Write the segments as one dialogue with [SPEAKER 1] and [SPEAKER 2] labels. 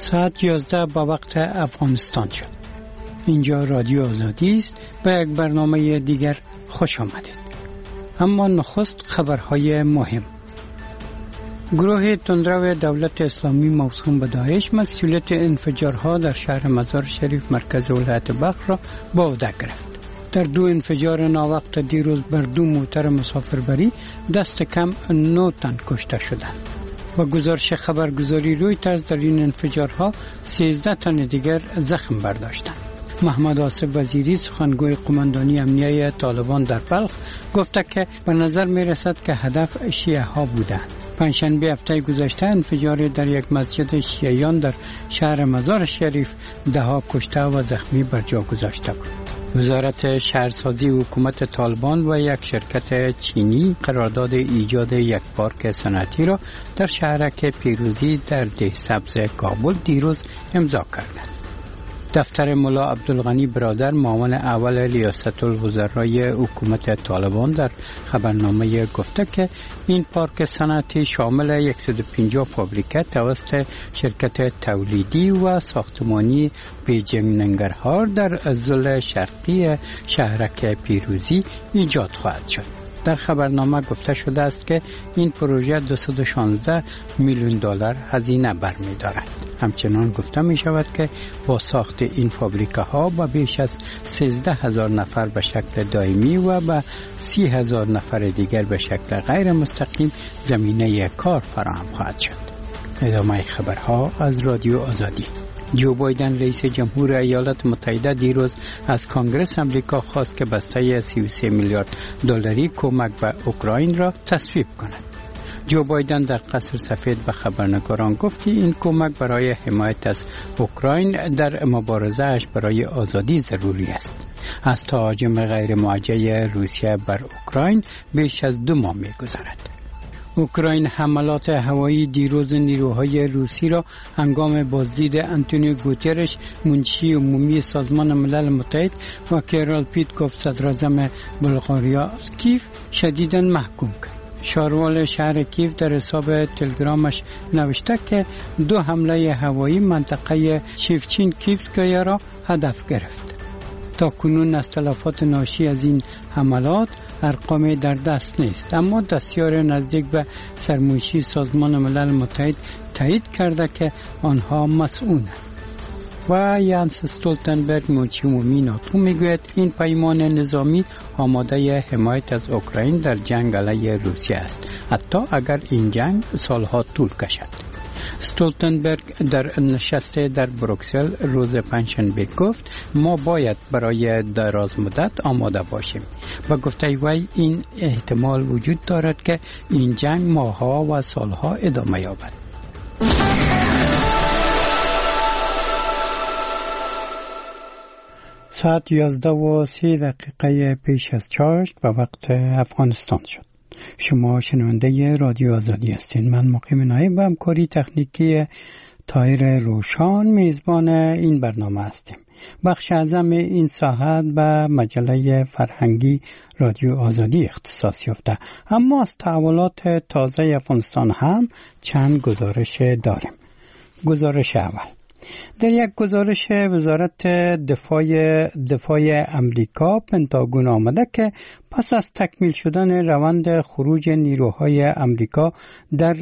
[SPEAKER 1] ساعت 11 با وقت افغانستان شد. اینجا رادیو آزادی است. به یک برنامه دیگر خوش آمدید. اما نخست خبرهای مهم. گروه تندرو دولت اسلامی موسوم به داعش مسئولیت انفجارها در شهر مزار شریف مرکز ولایت بلخ را به عهده گرفت. در 2 انفجار ناوقت دیروز بر 2 موتر مسافربری دست کم 9 تن کشته شدند. و گزارش خبرگزاری رویترز در این انفجارها 13 تن دیگر زخم برداشتند. محمد آصف وزیری سخنگوی قماندانی امنیه طالبان در بلخ گفته که به نظر می رسد که هدف شیعه ها بودند. پنجشنبه هفته گذشته انفجار در یک مسجد شیعیان در شهر مزار شریف 10 کشته و زخمی بر جا گذاشته بود. وزارت شهرسازی حکومت طالبان و یک شرکت چینی قرارداد ایجاد یک پارک صنعتی را در شهرک پیروزی در دهسبز کابل دیروز امضا کردند. دفتر ملا عبدالغنی برادر معاون اول ریاست الوزرای حکومت طالبان در خبرنامه گفته که این پارک صنعتی شامل 150 فابریکه توسط شرکت تولیدی و ساختمانی بیجینگ ننگرهار در ضلع شرقی شهرک پیروزی ایجاد خواهد شد. در خبرنامه گفته شده است که این پروژه 216 میلیون دلار هزینه برمی‌دارد. همچنان گفته می شود که با ساخت این فابریکه ها با بیش از 13,000 نفر به شکل دائمی و با 30,000 نفر دیگر به شکل غیر مستقیم زمینه کار فراهم خواهد شد. ادامه خبرها از رادیو آزادی. جو بایدن رئیس جمهور ایالات متحده دیروز از کانگرس آمریکا خواست که بسته 33 میلیارد دلاری کمک به اوکراین را تصویب کند. جو بایدن در قصر سفید به خبرنگاران گفت که این کمک برای حمایت از اوکراین در مبارزه‌اش برای آزادی ضروری است. از تهاجم غیر موجه روسیه بر اوکراین بیش از 2 ماه می‌گذرد. اوکراین حملات هوایی دیروز نیروهای روسی را هنگام بازدید انتونیو گوترش منشی عمومی سازمان ملل متحد و کیرال پیتکوف صدراعظم بلغاریا کیف شدیداً محکوم کرد. شاروال شهر کیف در حساب تلگرامش نوشته که 2 حمله هوایی منطقه شیفچین کیفسکایا را هدف گرفت. تا کنون از تلفات ناشی از این حملات ارقامی در دست نیست، اما دستیار نزدیک به سرمنشی سازمان ملل متحد تایید کرده که آنها مسئولند. و یانس استولتنبرگ منشی عمومی ناتو میگوید این پیمان نظامی آماده حمایت از اوکراین در جنگ علیه روسیه است، حتی اگر این جنگ سالها طول کشد. استولتنبرگ در نشست در بروکسل روز پنجشنبه گفت ما باید برای دراز مدت آماده باشیم. با گفته وی این احتمال وجود دارد که این جنگ ماه‌ها و سالها ادامه یابد. ساعت 11:30 پیش از چاشت و وقت افغانستان شد. شما شنونده رادیو آزادی هستین. من مقیم نایب و همکاری تکنیکی طاهر روشان میزبان این برنامه هستیم. بخش اعظم این ساعت به مجله فرهنگی رادیو آزادی اختصاص یافته، اما از تحولات تازه افغانستان هم چند گزارش داریم. گزارش اول: در یک گزارش وزارت دفاع امریکا پنتاگون آمده که پس از تکمیل شدن روند خروج نیروهای امریکا در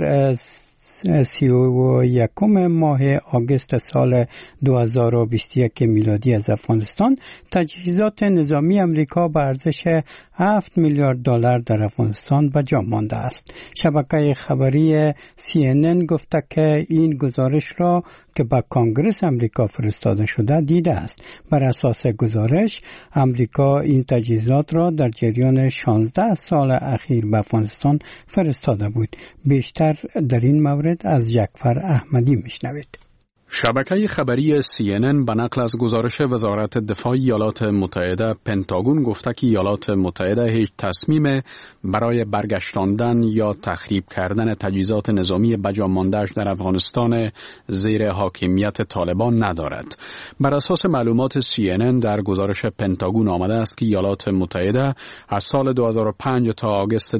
[SPEAKER 1] 31 ماه آگوست سال 2021 میلادی از افغانستان، تجهیزات نظامی امریکا به ارزش 7 میلیارد دلار در افغانستان به جا مانده است. شبکه خبری CNN گفته که این گزارش را که به کانگرس امریکا فرستاده شده دیده است. بر اساس گزارش، امریکا این تجهیزات را در جریان 16 سال اخیر به افغانستان فرستاده بود. بیشتر در این مورد از جعفر احمدی میشنوید.
[SPEAKER 2] شبکه خبری CNN به نقل از گزارش وزارت دفاع ایالات متحده پنتاگون گفته که ایالات متحده هیچ تصمیم برای برگشتاندن یا تخریب کردن تجهیزات نظامی بجا مانده‌اش در افغانستان زیر حاکمیت طالبان ندارد. بر اساس معلومات CNN در گزارش پنتاگون آمده است که ایالات متحده از سال 2005 تا آگوست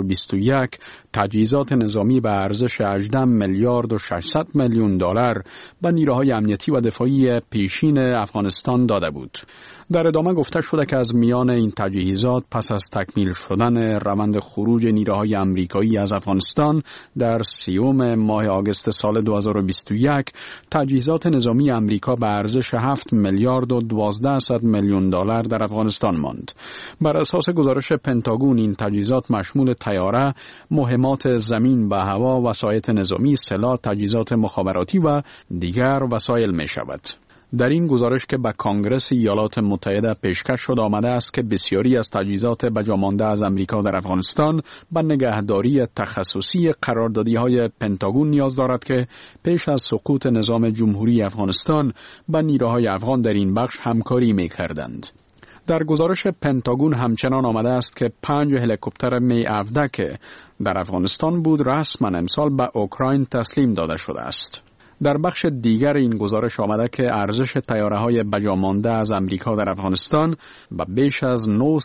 [SPEAKER 2] 2021 تجهیزات نظامی به ارزش 18 میلیارد و 600 میلیون دلار به نیروهای امنیتی و دفاعی پیشین افغانستان داده بود. در ادامه گفته شده که از میان این تجهیزات پس از تکمیل شدن روند خروج نیروهای آمریکایی از افغانستان در 30 ماه آگوست سال 2021 تجهیزات نظامی آمریکا به ارزش 7 میلیارد و 12 میلیون دلار در افغانستان ماند. بر اساس گزارش پنتاگون این تجهیزات مشمول طیاره، مهمات زمین و هوا، وسایط نظامی، سلاح، تجهیزات مخابراتی و دیگر وسایل می شود. در این گزارش که به کانگرس ایالات متحده پیشکش شده آمده است که بسیاری از تجهیزات بجامانده از امریکا در افغانستان به نگهداری تخصصی قراردادی‌های پنتاگون نیاز دارد که پیش از سقوط نظام جمهوری افغانستان با نیروهای افغان در این بخش همکاری می‌کردند. در گزارش پنتاگون همچنان آمده است که 5 هلیکوپتر می 17 که در افغانستان بود رسما امسال به اوکراین تسلیم داده شده است. در بخش دیگر این گزارش آمده که ارزش طیاره‌های بجامانده از امریکا در افغانستان به بیش از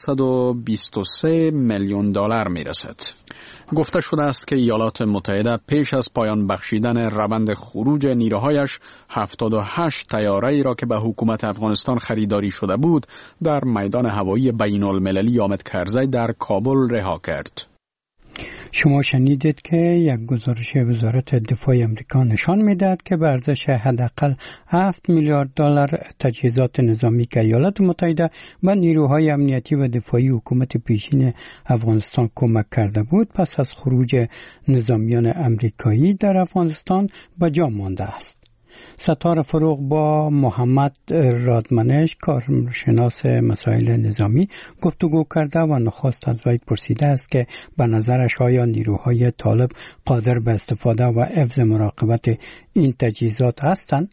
[SPEAKER 2] 923 میلیون دلار میرسد. گفته شده است که ایالات متحده پیش از پایان بخشیدن روند خروج نیروهایش 78 طیاره‌ای را که به حکومت افغانستان خریداری شده بود در میدان هوایی بین‌المللی حامد کرزی در کابل رها کرد.
[SPEAKER 1] شما شنیدید که یک گزارش وزارت دفاع آمریکا نشان می‌دهد که به ارزش حداقل 7 میلیارد دلار تجهیزات نظامی که ایالات متحده به نیروهای امنیتی و دفاعی حکومت پیشین افغانستان کمک کرده بود پس از خروج نظامیان امریکایی در افغانستان به جا مانده است. ستاره فروغ با محمد رادمنش کارشناس مسائل نظامی گفتگو کرده و نخست از وی پرسیده است که به نظرش آیا نیروهای طالب قادر به استفاده و حفظ مراقبت این تجهیزات هستند؟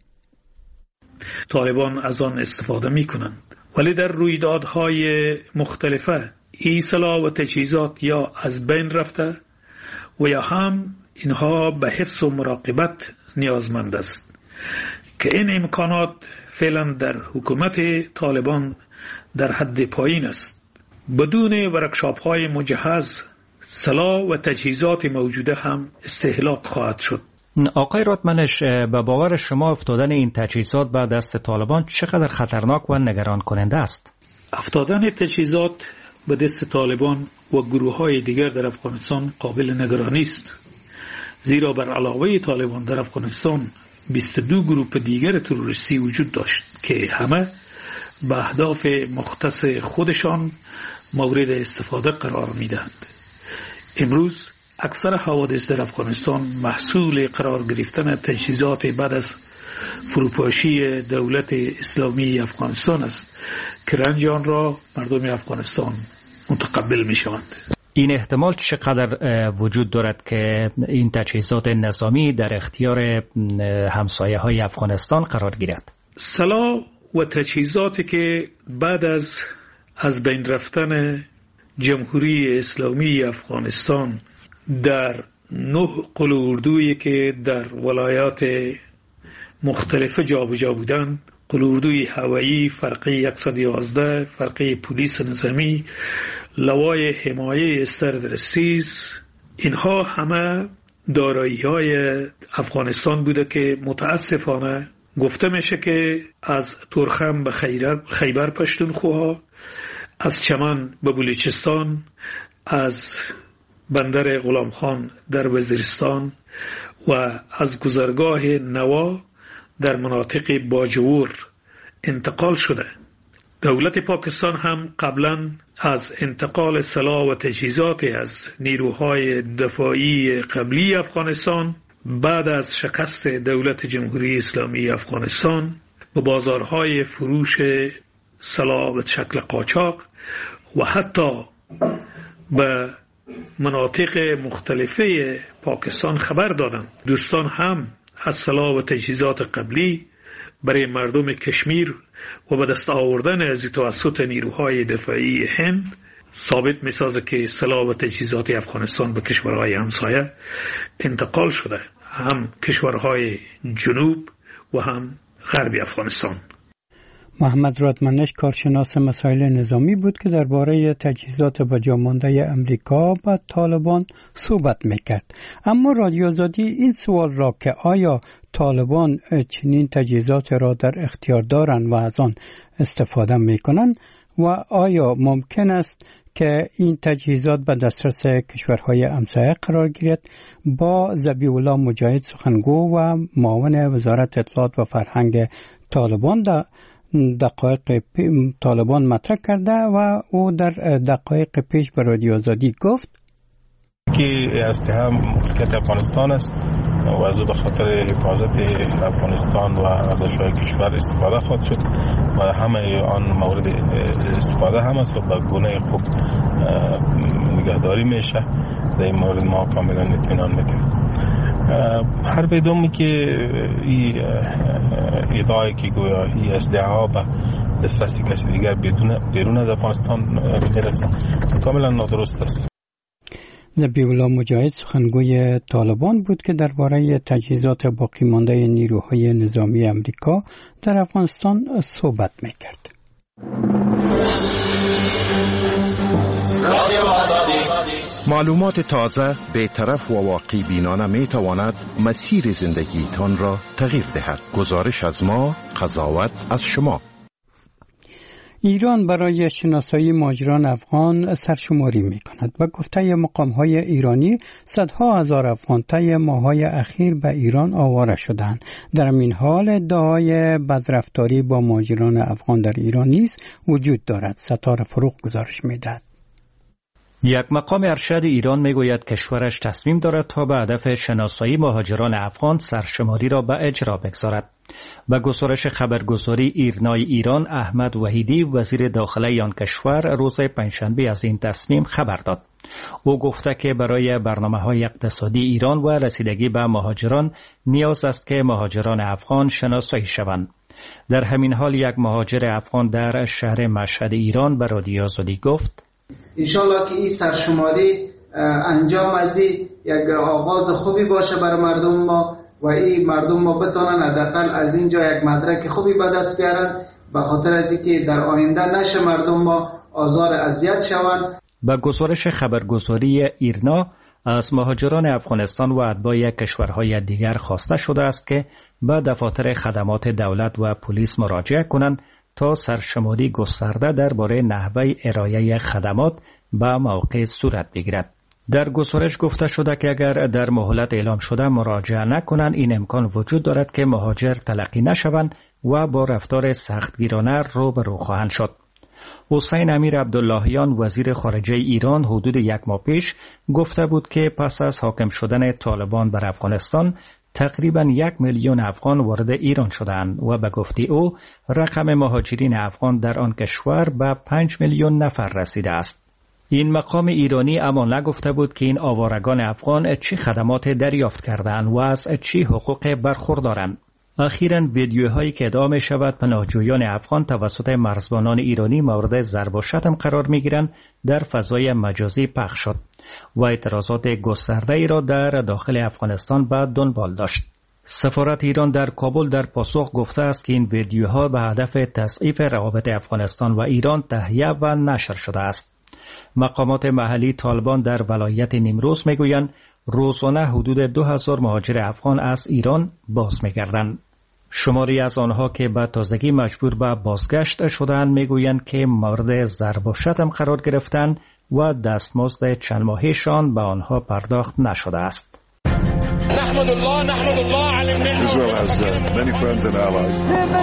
[SPEAKER 3] طالبان از آن استفاده می کنند، ولی در رویدادهای مختلفه این سلاح و تجهیزات یا از بین رفته و یا هم اینها به حفظ و مراقبت نیازمند است که این امکانات فعلا در حکومت طالبان در حد پایین است. بدون ورکشاپ های مجهز سلاح و تجهیزات موجوده هم استهلاک خواهد شد.
[SPEAKER 4] آقای رادمنش، به باور شما افتادن این تجهیزات به دست طالبان چقدر خطرناک و نگران کننده است؟
[SPEAKER 3] افتادن تجهیزات به دست طالبان و گروه های دیگر در افغانستان قابل نگرانی است، زیرا بر علاوه طالبان در افغانستان 22 گروه دیگر تروریستی وجود داشت که همه به اهداف مختص خودشان مورد استفاده قرار میدهند. امروز اکثر حوادث در افغانستان محصول قرار گرفتن تجهیزات بعد از فروپاشی دولت اسلامی افغانستان است که رنج آن را مردم افغانستان متقبل می شوند.
[SPEAKER 4] این احتمال چقدر وجود دارد که این تجهیزات نظامی در اختیار همسایه های افغانستان قرار گیرد؟
[SPEAKER 3] سلاح و تجهیزاتی که بعد از بین رفتن جمهوری اسلامی افغانستان در 9 قلوردویی که در ولایات مختلف جابجا بودند، قلوردوی هوایی، فرقه 111، فرقه پلیس نظامی، لوای حمایه استردرسیز، اینها همه دارایی های افغانستان بوده که متاسفانه گفته میشه که از تورخم به خیبر پشتونخوا، از چمن به بلوچستان، از بندر غلام خان در وزیرستان و از گذرگاه نوا در مناطق باجور انتقال شده. دولت پاکستان هم قبلا از انتقال سلاح و تجهیزات از نیروهای دفاعی قبلی افغانستان بعد از شکست دولت جمهوری اسلامی افغانستان به بازارهای فروش سلاح به شکل قاچاق و حتی به مناطق مختلفه پاکستان خبر دادند. دوستان هم از سلاح و تجهیزات قبلی برای مردم کشمیر و به دست آوردن از توسط نیروهای دفاعی هند ثابت می‌سازه که سلاح و تجهیزات افغانستان به کشورهای همسایه انتقال شده، هم کشورهای جنوب و هم غرب افغانستان.
[SPEAKER 1] محمد رادمنش کارشناس مسائل نظامی بود که درباره تجهیزات باقی‌مانده امریکا با طالبان صحبت میکرد. اما رادیو آزادی این سوال را که آیا طالبان چنین تجهیزات را در اختیار دارند و از آن استفاده میکنند و آیا ممکن است که این تجهیزات به دسترس کشورهای همسایه قرار گیرد، با ذبیح‌الله مجاهد سخنگو و معاون وزارت اطلاعات و فرهنگ طالبان دقایق طالبان مطرح کرده و او در دقایق پیش به رادیو آزادی گفت
[SPEAKER 5] که اسلحه ملکیت افغانستان است و از به خاطر حفاظت افغانستان و ارزش‌های کشور استفاده خواهد شد و همه آن مورد استفاده هم است و به گونه خوب نگهداری میشه. در این مورد ما کاملا اطمینان میکنیم. حرف دومی که این ادعایی که گویا این اسلحه ها به دسترس کسی دیگر بیرون از افغانستان میرسه کاملا نادرست است.
[SPEAKER 1] ذبیح‌الله مجاهد سخنگوی طالبان بود که درباره تجهیزات باقی مانده نیروهای نظامی امریکا در افغانستان صحبت میکرد.
[SPEAKER 6] معلومات تازه، بی‌طرف و واقعی بینانه می تواند مسیر زندگیتان را تغییر دهد. گزارش از ما، قضاوت از شما.
[SPEAKER 1] ایران برای شناسایی مهاجران افغان سرشماری می کند. به گفته مقام‌های ایرانی صدها هزار افغان طی ماه‌های اخیر به ایران آواره شدند. در این حال ادعای بدرفتاری با مهاجران افغان در ایران نیز وجود دارد. ستاره فروغ گزارش می‌دهد.
[SPEAKER 4] یک مقام ارشد ایران میگوید کشورش تصمیم دارد تا به هدف شناسایی مهاجران افغان سرشماری را به اجرا بگذارد. به گزارش خبرگزاری ایرنای ایران، احمد وحیدی وزیر داخله آن کشور روز پنجشنبه از این تصمیم خبر داد. او گفته که برای برنامه‌های اقتصادی ایران و رسیدگی به مهاجران نیاز است که مهاجران افغان شناسایی شوند. در همین حال یک مهاجر افغان در شهر مشهد ایران به رادیو آزادی گفت
[SPEAKER 7] انشالله که این سرشماری انجام از یک آغاز خوبی باشه برای مردم ما و این مردم ما بتونن حداقل از اینجا یک مدرک خوبی به دست بیارن، به خاطر از اینکه در آینده نشه مردم ما آزار اذیت شوند.
[SPEAKER 4] با گزارش خبرگزاری ایرنا از مهاجران افغانستان و اتباع کشورهای دیگر خواسته شده است که به دفاتر خدمات دولت و پلیس مراجعه کنند تا سرشماری گسترده درباره نحوه ارائه خدمات به موقع صورت بگیرد. در گزارش گفته شده که اگر در مهلت اعلام شده مراجعه نکنند این امکان وجود دارد که مهاجر تلقی نشوند و با رفتار سختگیرانه روبرو خواهند شد. حسین امیر عبداللهیان وزیر خارجه ایران حدود یک ماه پیش گفته بود که پس از حاکم شدن طالبان بر افغانستان تقریباً 1 میلیون افغان وارد ایران شدند و به گفته او رقم مهاجرین افغان در آن کشور به 5 میلیون نفر رسیده است. این مقام ایرانی اما نگفته بود که این آوارگان افغان چه خدمات دریافت کردند و از چه حقوق برخوردارند. اخیراً ویدیوهایی که ادعا می شود پناهجویان افغان توسط مرزبانان ایرانی مورد ضرب و شتم قرار می گیرند در فضای مجازی پخش شد و اعتراضات گسترده ای را در داخل افغانستان به دنبال داشت. سفارت ایران در کابل در پاسخ گفته است که این ویدیوها به هدف تضعیف روابط افغانستان و ایران تهیه و نشر شده است. مقامات محلی طالبان در ولایت نیمروز میگویند روزانه حدود 2000 مهاجر افغان از ایران باز میگردند. شماری از آنها که به تازگی مجبور به بازگشت شدند میگویند که مورد ضرب و شتم قرار گرفتند و دستمزد چند ماهیشان به آنها پرداخت نشده است.
[SPEAKER 8] نحمد الله علی النعمة. Israel has many friends and allies.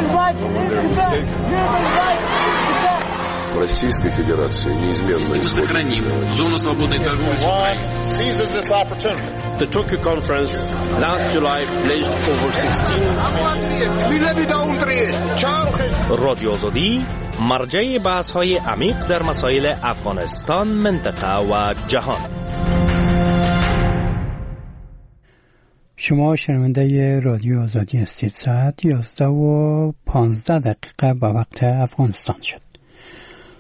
[SPEAKER 9] Российской Федерации неизменно
[SPEAKER 10] сохраним зону свободной торговли с Украиной.
[SPEAKER 8] Seizes this opportunity.
[SPEAKER 11] The Tokyo conference last July pledged over 16 رادیو آزادی مرجع بحث‌های عمیق در مسائل افغانستان، منطقه و جهان.
[SPEAKER 1] شما شنونده رادیو آزادی هستید. ساعت 11:15 به وقت افغانستان شد.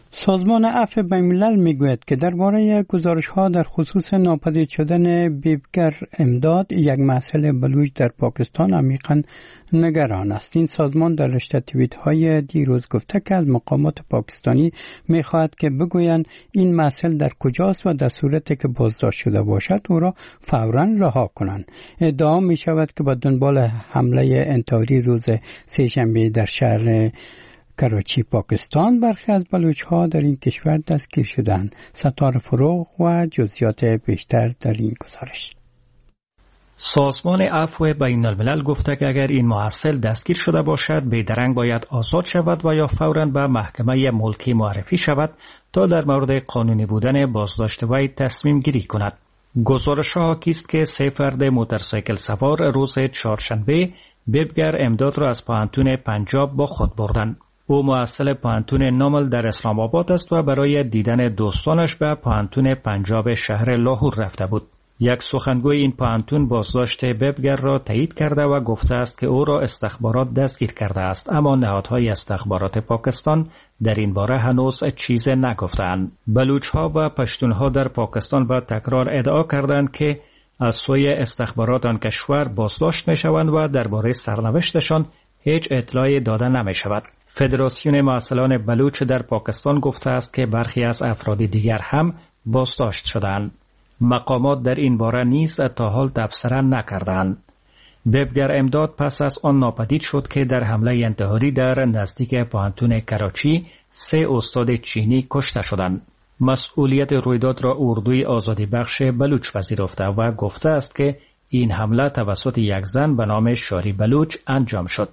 [SPEAKER 1] سازمان عفو بین‌الملل میگوید که درباره گزارش‌ها در خصوص ناپدید شدن بیبگر امداد، یک مسئله بلوچ در پاکستان، عمیقاً نگران است. این سازمان در رشته توییت‌های دیروز گفته که از مقامات پاکستانی می‌خواهد که بگویند این مسئله در کجاست و در صورتی که بازداشت شده باشد او را فوراً رها کنند. ادعا می‌شود که با دنبال حمله انتحاری روز سه‌شنبه در شهر کراچی پاکستان برخی از بلوچ‌ها در این کشور دستگیر شدند. ستار فروغ و جزئیات بیشتر در این گزارش.
[SPEAKER 4] سازمان عفو بین الملل گفته که اگر این محصل دستگیر شده باشد بیدرنگ باید آزاد شود و یا فوراً به محکمه ملکی معرفی شود تا در مورد قانونی بودن بازداشت وی تصمیم گیری کند. گزارش ها حاکی است که 3 فرد موتورسیکل سوار روز چهارشنبه بیبگر امداد را از پوهنتون پنجاب با خود بردند. او محصل پوهنتون نامل در اسلام آباد است و برای دیدن دوستانش به پوهنتون پنجاب شهر لاهور رفته بود. یک سخنگوی این پوهنتون بازداشت بیبگر را تایید کرده و گفته است که او را استخبارات دستگیر کرده است، اما نهادهای استخبارات پاکستان در این باره هنوز چیز نگفتند. بلوچ‌ها و پشتون‌ها در پاکستان با تکرار ادعا کردند که از سوی استخبارات آن کشور بازداشت می‌شوند و درباره سرنوشتشان هیچ اطلاعی داده نمی‌شود. فدراسیون محصلان بلوچ در پاکستان گفته است که برخی از افراد دیگر هم بازداشت شدند. مقامات در این باره نیز تا حال تبصره نکردند. بیبگر امداد پس از آن ناپدید شد که در حمله انتحاری در نزدیک پوهنتون کراچی 3 استاد چینی کشته شدند. مسئولیت رویداد را اردوی آزادی بخش بلوچ پذیرفته و گفته است که این حمله توسط یک زن به نام شاری بلوچ انجام شد.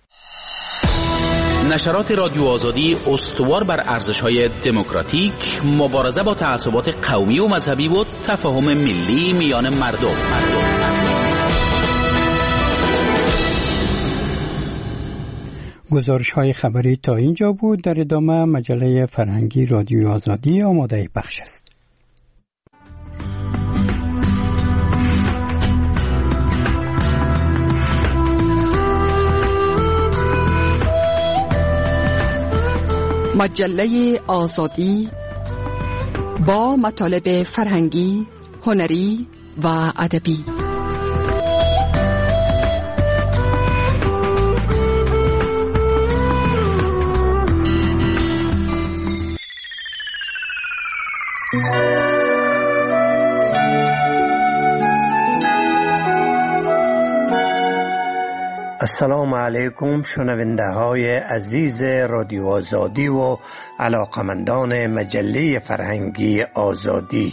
[SPEAKER 12] نشرات رادیو آزادی استوار بر ارزش‌های دموکراتیک، مبارزه با تعصبات قومی و مذهبی و تفاهم ملی میان مردم.
[SPEAKER 1] گزارش‌های خبری تا اینجا بود. در ادامه مجله فرهنگی رادیو آزادی آماده بخش است.
[SPEAKER 13] مجله آزادی با مطالب فرهنگی، هنری و ادبی.
[SPEAKER 14] السلام علیکم شنونده های عزیز رادیو آزادی و علاقمندان مجله فرهنگی آزادی.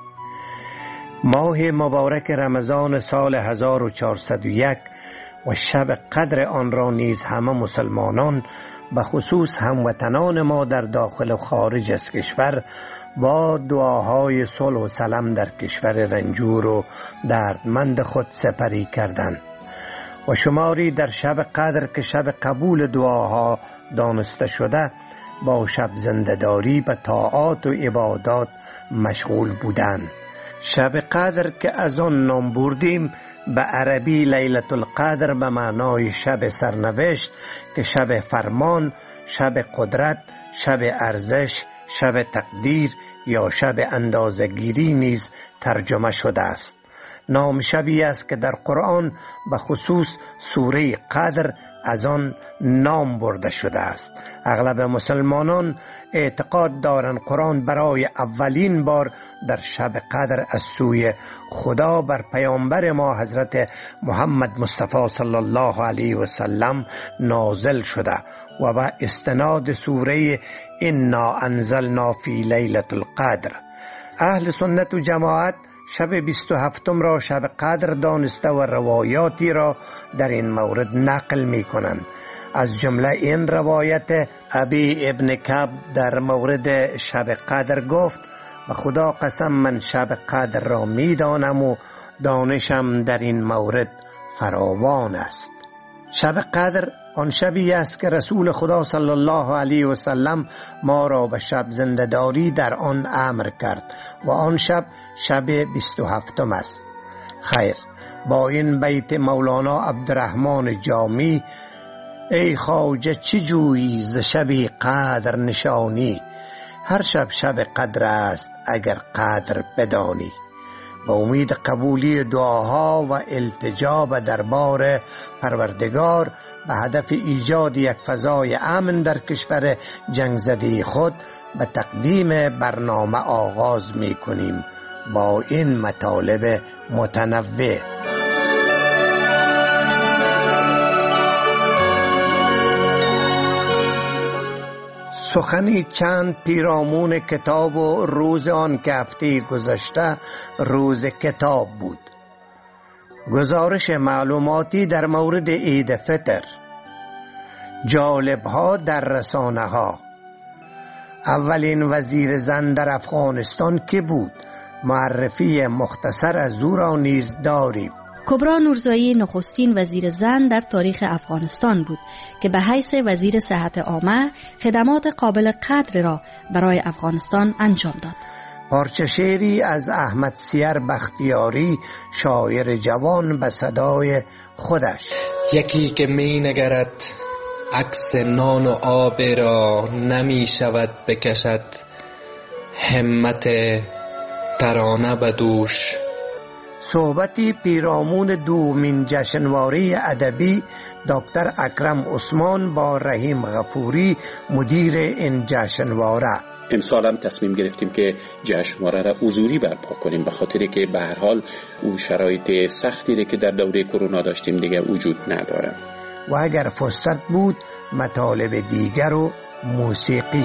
[SPEAKER 14] ماه مبارک رمضان سال 1401 و شب قدر آن را نیز همه مسلمانان به خصوص هموطنان ما در داخل و خارج از کشور با دعاهای صلح و سلام در کشور رنجور و دردمند خود سپری کردند و شماری در شب قدر که شب قبول دعاها دانسته شده با شب زنده‌داری به طاعات و عبادات مشغول بودند. شب قدر که از آن نام بردیم به عربی لیلة القدر به معنای شب سرنوشت که شب فرمان، شب قدرت، شب ارزش، شب تقدیر یا شب اندازه‌گیری نیز ترجمه شده است. نام شبی است که در قرآن به خصوص سوره قدر از آن نام برده شده است. اغلب مسلمانان اعتقاد دارند قرآن برای اولین بار در شب قدر از سوی خدا بر پیامبر ما حضرت محمد مصطفی صلی الله علیه و سلم نازل شده و به استناد سوره انا انزلنا فی لیلة القدر. اهل سنت و جماعت شب 27 را شب قدر دانسته و روایاتی را در این مورد نقل می کنند. از جمله این روایت ابی ابن کعب در مورد شب قدر گفت: به خدا قسم من شب قدر را می دانم و دانشم در این مورد فراوان است. شب قدر آن شبی است که رسول خدا صلی الله علیه و سلم ما را به شب زنده‌داری در آن امر کرد و آن شب شب 27 است. خیر، با این بیت مولانا عبدالرحمن جامی: ای خواجه چه جویی ز شب قدر نشانی، هر شب شب قدر است اگر قدر بدانی. با امید قبولی دعاها و التجا به دربار پروردگار به هدف ایجاد یک فضای امن در کشور جنگ زده خود به تقدیم برنامه آغاز می کنیم با این مطالب متنوع. سخنی چند پیرامون کتاب و روز آن که هفته گذشته روز کتاب بود. گزارش معلوماتی در مورد عید فطر، جالب‌ها در رسانه‌ها، اولین وزیر زن در افغانستان که بود، معرفی مختصر از او را نیز داریم.
[SPEAKER 15] کبرا نورزایی نخستین وزیر زن در تاریخ افغانستان بود که به حیث وزیر صحت عامه خدمات قابل قدر را برای افغانستان انجام داد.
[SPEAKER 14] پارچه شعری از احمد سیر بختیاری، شاعر جوان، به صدای خودش.
[SPEAKER 16] یکی که می نگرد عکس نان و آب را نمی شود بکشد، همت ترانه به دوش.
[SPEAKER 14] صحبتی پیرامون دومین جشنواره ادبی دکتر اکرم عثمان با رحیم غفوری، مدیر این جشنواره.
[SPEAKER 17] امسال هم تصمیم گرفتیم که جشنواره را حضوری برپا کنیم، به خاطری که به هر حال اون شرایط سختی که در دوره کرونا داشتیم دیگه وجود نداره.
[SPEAKER 14] و اگر فرصت بود مطالب دیگر و موسیقی.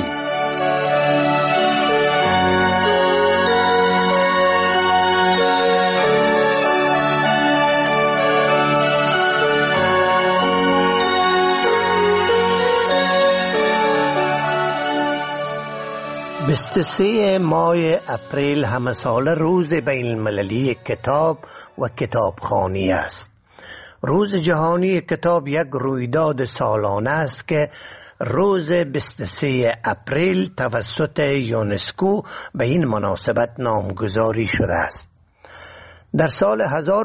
[SPEAKER 14] بیست ماه اپریل همه سال روز بین المللی کتاب و کتابخوانی است. روز جهانی کتاب یک رویداد سالانه است که روز 23 اپریل توسط یونسکو به این مناسبت نامگذاری شده است. در سال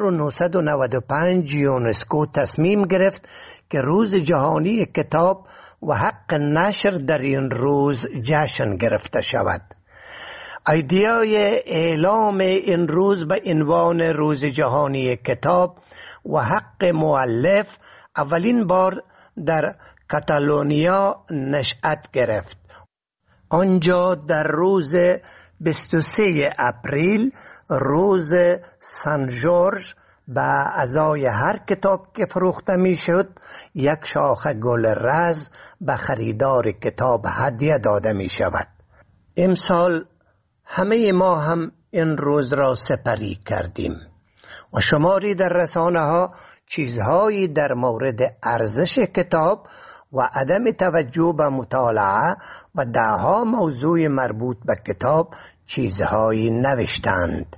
[SPEAKER 14] 1995 یونسکو تصمیم گرفت که روز جهانی کتاب و حق نشر در این روز جشن گرفته شود. ایده‌ای اعلام این روز به عنوان روز جهانی کتاب و حق مؤلف اولین بار در کاتالونیا نشأت گرفت. آنجا در روز 23 اپریل، روز سن جورج، به اعضای هر کتاب که فروخته می شد یک شاخه گل رز به خریدار کتاب هدیه داده می شود. امسال همه ما هم این روز را سپری کردیم و شماری در رسانه ها چیزهایی در مورد ارزش کتاب و عدم توجه به مطالعه و دهها موضوع مربوط به کتاب چیزهایی نوشتند.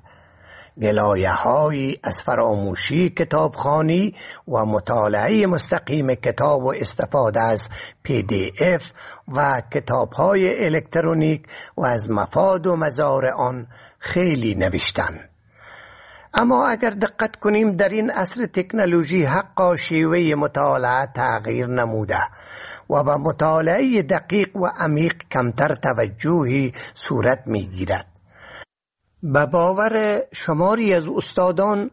[SPEAKER 14] گلایه‌هایی از فراموشی کتابخوانی و مطالعه مستقیم کتاب و استفاده از PDF و کتاب‌های الکترونیک و از مفاد و مضار آن خیلی نوشتند. اما اگر دقت کنیم در این عصر تکنولوژی حقا شیوه مطالعه تغییر نموده و به مطالعه دقیق و عمیق کمتر توجهی صورت می‌گیرد. به باور شماری از استادان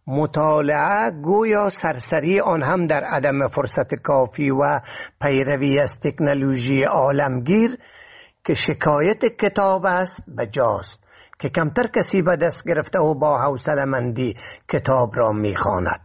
[SPEAKER 14] مطالعه گویا سرسری آن هم در عدم فرصت کافی و پیروی از تکنولوژی عالمگیر که شکایت کتاب است بجاست که کمتر کسی به دست گرفته و با حوصله‌مندی کتاب را می‌خواند.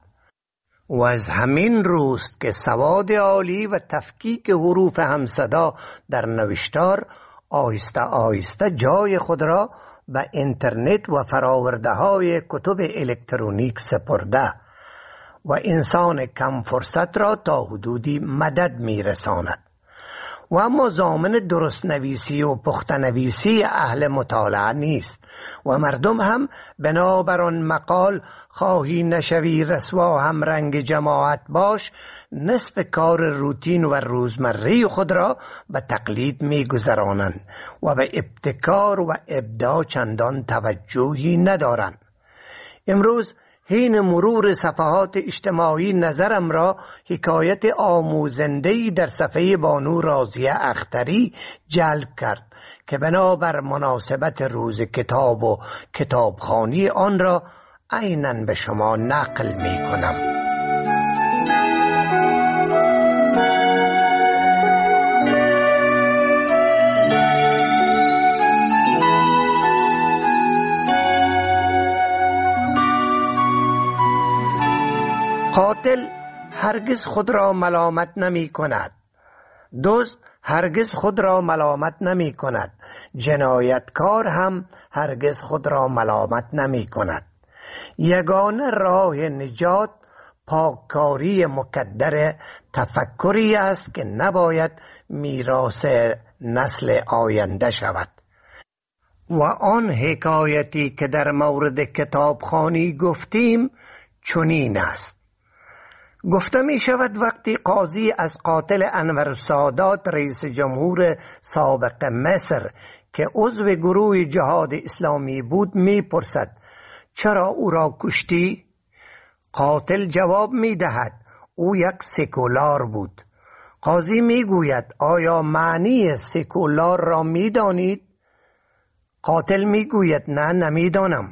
[SPEAKER 14] و از همین روست که سواد عالی و تفکیک حروف همصدا در نوشتار آهسته آهسته جای خود را به اینترنت و فراورده‌های کتب الکترونیک سپرده و انسان کم فرصت را تا حدودی مدد می‌رساند. و اما ضامن درست نویسی و پخته نویسی اهل مطالعه نیست و مردم هم بنابر آن مقال خواهی نشوی رسوا هم رنگ جماعت باش نصف کار روتین و روزمره خود را به تقلید می گذرانند و به ابتکار و ابداع چندان توجهی ندارند. امروز حین مرور صفحات اجتماعی نظرم را حکایت آموزنده‌ای در صفحه بانو راضیه اختری جلب کرد که بنابر مناسبت روز کتاب و کتابخوانی آن را عیناً به شما نقل می کنم. قاتل هرگز خود را ملامت نمی کند. دزد هرگز خود را ملامت نمی کند. جنایتکار هم هرگز خود را ملامت نمی کند. یگانه راه نجات پاککاری مکدر تفکری است که نباید میراث نسل آینده شود. و آن حکایتی که در مورد کتابخوانی گفتیم چنین است. گفته می شود وقتی قاضی از قاتل انور السادات رئیس جمهور سابق مصر که عضو گروه جهاد اسلامی بود می پرسد چرا او را کشتی؟ قاتل جواب می دهد او یک سکولار بود. قاضی می گوید آیا معنی سکولار را می دانید؟ قاتل می گوید نه نمی دانم.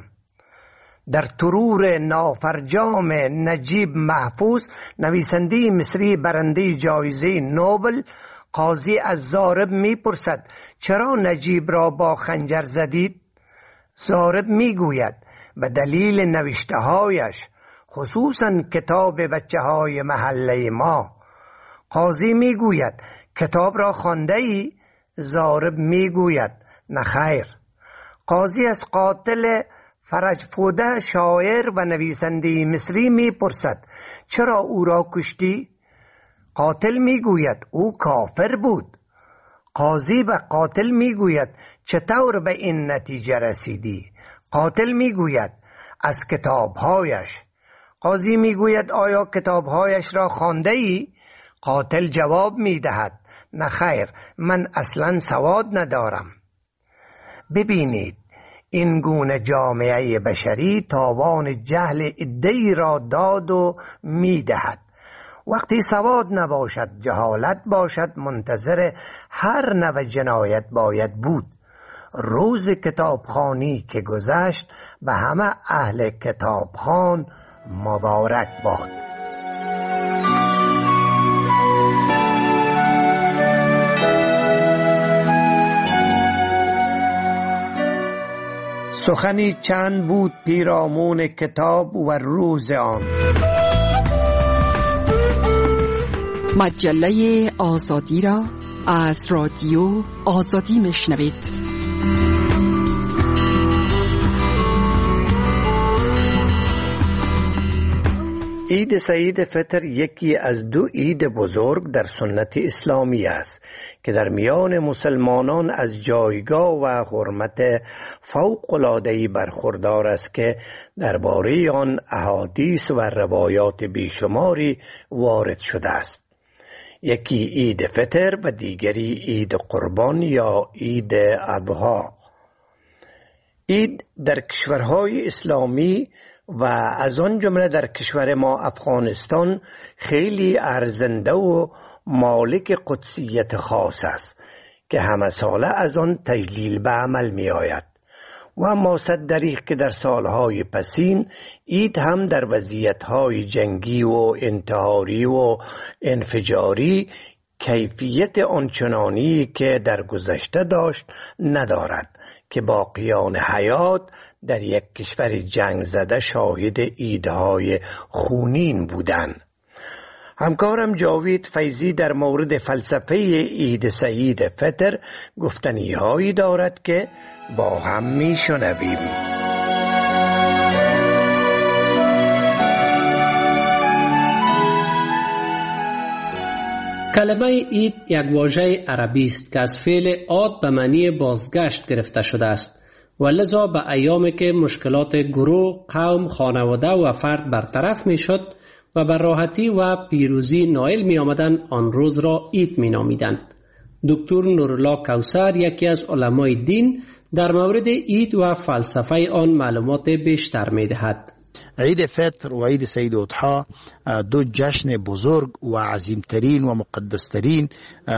[SPEAKER 14] در طرور نافرجام نجیب محفوظ نویسنده مصری برنده جایزه نوبل قاضی از ضارب می پرسد چرا نجیب را با خنجر زدید؟ ضارب می گوید به دلیل نوشته هایش، خصوصا کتاب بچه های محله ما. قاضی می گوید کتاب را خوانده ای؟ ضارب می گوید نه خیر. قاضی از قاتل فرجفوده شاعر و نویسنده مصری می پرسد چرا او را کشتی؟ قاتل می گوید او کافر بود. قاضی به قاتل می گوید چطور به این نتیجه رسیدی؟ قاتل می گوید از کتابهایش. قاضی می گوید آیا کتابهایش را خوانده ای؟ قاتل جواب می دهد نه خیر، من اصلا سواد ندارم. ببینید این گونه جامعه بشری تاوان جهل عده‌ای را داد و می دهد. وقتی سواد نباشد جهالت باشد، منتظر هر نوع جنایت باید بود. روز کتابخوانی که گذشت به همه اهل کتابخوان مبارک باد. سخنی چند بود پیرامون کتاب و روز آن.
[SPEAKER 13] مجله آزادی را از رادیو آزادی میشنوید.
[SPEAKER 14] عید سعید فطر یکی از دو عید بزرگ در سنت اسلامی است که در میان مسلمانان از جایگاه و حرمت فوق‌العاده‌ای برخوردار است که درباره آن احادیث و روایات بیشماری وارد شده است. یکی عید فطر و دیگری عید قربان یا عید اضحی. عید در کشورهای اسلامی و از آن جمله در کشور ما افغانستان خیلی ارزنده و مالک قدسیت خاص است که همه ساله از آن تجلیل به عمل می آید. و ما صد دریغ که در سالهای پسین عید هم در وضعیتهای جنگی و انتحاری و انفجاری کیفیت آنچنانی که در گذشته داشت ندارد که باقیان حیات در یک کشور جنگ زده شاهد عیدهای خونین بودند. همکارم جاوید فیضی در مورد فلسفه عید سعید فطر گفتنی‌هایی دارد که با هم میشنویم.
[SPEAKER 18] کلمه عید یک واژه عربی است که از فعل عاد به معنی بازگشت گرفته شده است و لذا به ایامی که مشکلات گروه، قوم، خانواده و فرد برطرف می شد و بر راحتی و پیروزی نائل می آمدند آن روز را عید می نامیدند. دکتر نورالله کوثر یکی از علمای دین در مورد عید و فلسفه آن معلومات بیشتر می دهد.
[SPEAKER 19] عید فطر و عید سید الاضحی دو جشن بزرگ و عظیمترین و مقدسترین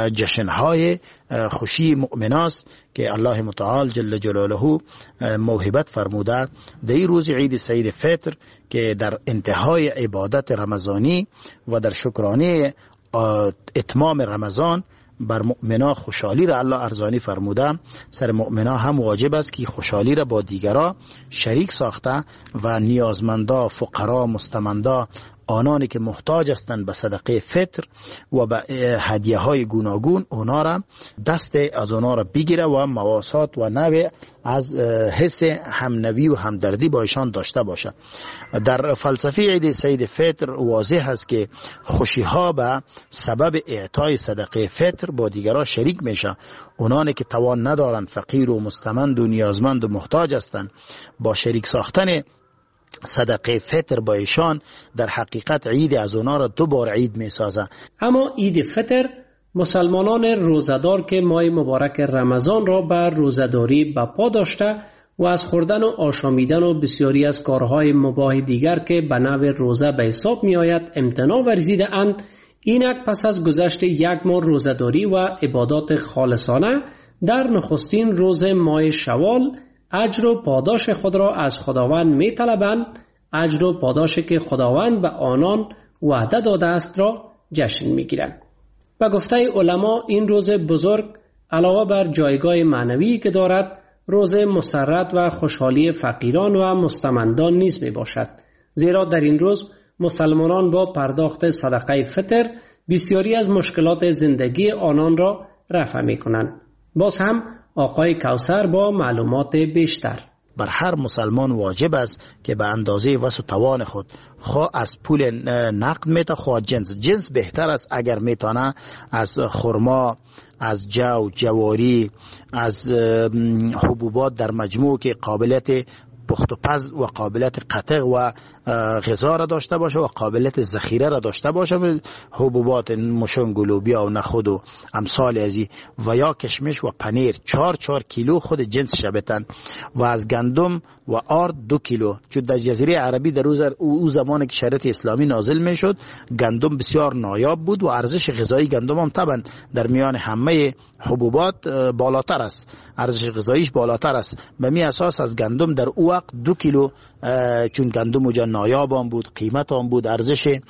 [SPEAKER 19] جشنهای خوشی مؤمناست که الله متعال جل جلاله موهبت فرموده. در این روز عید سید فطر که در انتهای عبادت رمضانی و در شکرانه اتمام رمضان بر مؤمنا خوشحالی را الله ارزانی فرموده، سر مؤمنا هم واجب است که خوشحالی را با دیگران شریک ساخته و نیازمندا، فقرا، مستمندا، آنانی که محتاج هستند به صدقه فطر و به هدیه های گوناگون اونا را دست از اونا را بگیره و مواسات و نوع از حس همنوی و همدردی با ایشان داشته باشه. در فلسفه عید سید فطر واضح است که خوشی ها به سبب اعطای صدقه فطر با دیگران شریک میشه. اونانی که توان ندارن، فقیر و مستمند و نیازمند و محتاج هستند، با شریک ساختن صدقه فطر با ایشان در حقیقت عید از اونا را دو بار عید می سازه.
[SPEAKER 18] اما عید فطر مسلمانان روزدار که ماه مبارک رمضان را بر روزداری بپا داشته و از خوردن و آشامیدن و بسیاری از کارهای مباح دیگر که به نوع روزه به حساب می آید امتناع ورزیده اند، اینک پس از گذشت یک ماه روزداری و عبادات خالصانه در نخستین روز ماه شوال اجر و پاداش خود را از خداوند می طلبند. اجر و پاداشی که خداوند به آنان وعده داده است را جشن می گیرند. و گفته علما این روز بزرگ علاوه بر جایگاه معنوی که دارد، روز مسرت و خوشحالی فقیران و مستمندان نیز می باشد، زیرا در این روز مسلمانان با پرداخت صدقه فطر بسیاری از مشکلات زندگی آنان را رفع می کنند. باز هم آقای کوثر با معلومات بیشتر.
[SPEAKER 19] بر هر مسلمان واجب است که به اندازه وسع توان خود، خواه از پول نقد میتا، خواه جنس بهتر است اگر میتونه از خرما، از جو، جواری، از حبوبات در مجموع که قابلیت پخت و پز و قابلیت قطع و غذا را داشته باشه و قابلیت ذخیره را داشته باشه، حبوبات مشنگ و لوبیا و نخود و امثال ازی و یا کشمش و پنیر 4 کیلو خود جنس شبتن و از گندم و آرد 2 کیلو. چون در جزیره عربی در او زمانی که شریعت اسلامی نازل می شد گندم بسیار نایاب بود و ارزش غذایی گندم هم طبعا در میان همه حبوبات بالاتر است، ارزش غذاییش بالاتر است. به می اساس از گندم در او وقت 2 کیلو، چون گندم اونجا نایاب هم بود، قیمت هم بود، ارزش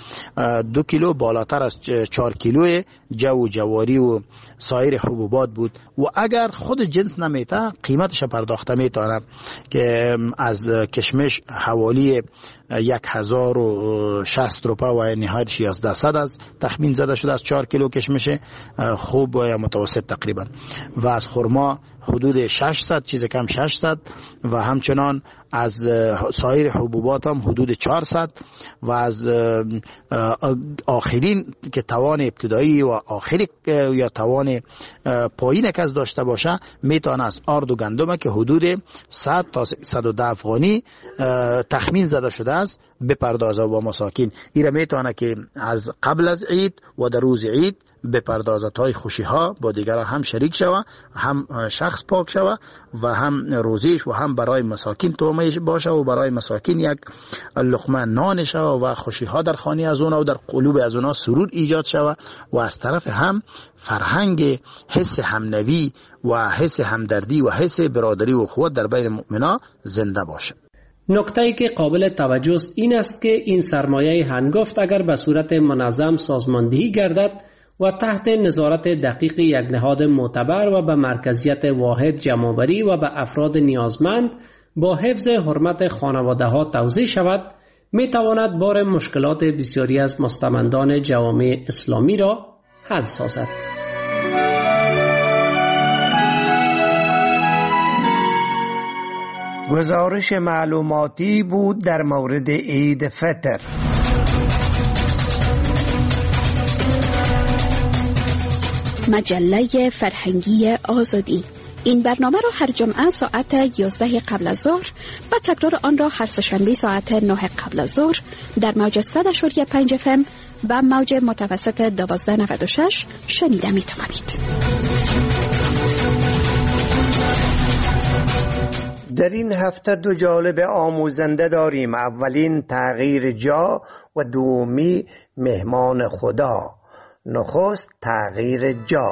[SPEAKER 19] 2 کیلو بالاتر از 4 کیلو جو و جواری و سایر حبوبات بود. و اگر خود جنس نمیته قیمتش پرداخته میتونه که از کشمش حوالی 1060 روپا و نهایتش 1100 از تخمین زده شده از 4 کیلو کشمش خوب و متوسط تقریبا، و از خرما حدود 600 چیز کم 600 و همچنان از سایر حبوبات هم حدود 400 و از آخرین که توان ابتدایی و آخری یا توان پایین کس داشته باشه میتونه از آرد و گندم که حدود 100 تا 110 افغانی تخمین زده شده است بپردازه با مساکین. این میتونه که از قبل از عید و در روز عید بپردازه تا خوشی ها با دیگران هم شریک شوه، هم شخص پاک شوه و هم روزیش و هم برای مساکین تومه باشه و برای مساکین یک لقمه نان شوه و خوشی ها در خانه از اونا و در قلوب از اونا سرور ایجاد شوه و از طرف هم فرهنگ حس همنوی و حس همدردی و حس برادری و اخوت در بین مؤمنان زنده باشه.
[SPEAKER 18] نکته‌ای که قابل توجه است این است که این سرمایه هنگفت اگر به صورت منظم سازماندهی گردد و تحت نظارت دقیق یک نهاد معتبر و به مرکزیت واحد جمع‌آوری و به افراد نیازمند با حفظ حرمت خانواده‌ها توزیع شود، می‌تواند بار مشکلات بسیاری از مستمندان جوامع اسلامی را حل سازد.
[SPEAKER 14] گزارش معلوماتی بود در مورد عید فطر.
[SPEAKER 20] مجله فرهنگی آزادی. این برنامه را هر جمعه ساعت 11 قبل از ظهر و تکرار آن را هر سه‌شنبه ساعت 9 قبل از ظهر در موج 100.5 FM و موج متوسط 1296 شنیده می توانید.
[SPEAKER 14] در این هفته دو جالب آموزنده داریم. اولین تغییر جا و دومی مهمان خدا. نخست تغییر جا.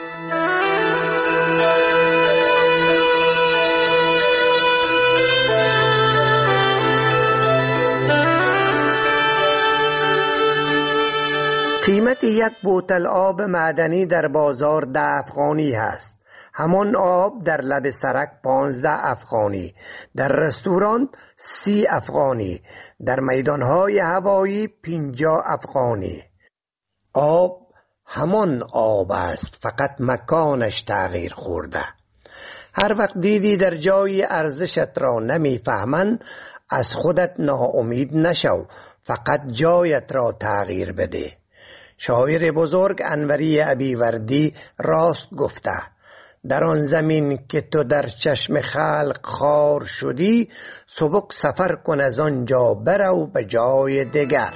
[SPEAKER 14] قیمت یک بوتل آب معدنی در بازار 10 افغانی هست. همان آب در لب سرک 15 افغانی، در رستوران 30 افغانی، در میدانهای هوایی 50 افغانی. آب همان آب است، فقط مکانش تغییر خورده. هر وقت دیدی در جای ارزشت را نمیفهمن، از خودت ناامید نشو، فقط جایت را تغییر بده. شاعر بزرگ انوری ابیوردی راست گفته: در آن زمین که تو در چشم خلق خار شدی، سبک سفر کن از آنجا برو به جای دیگر.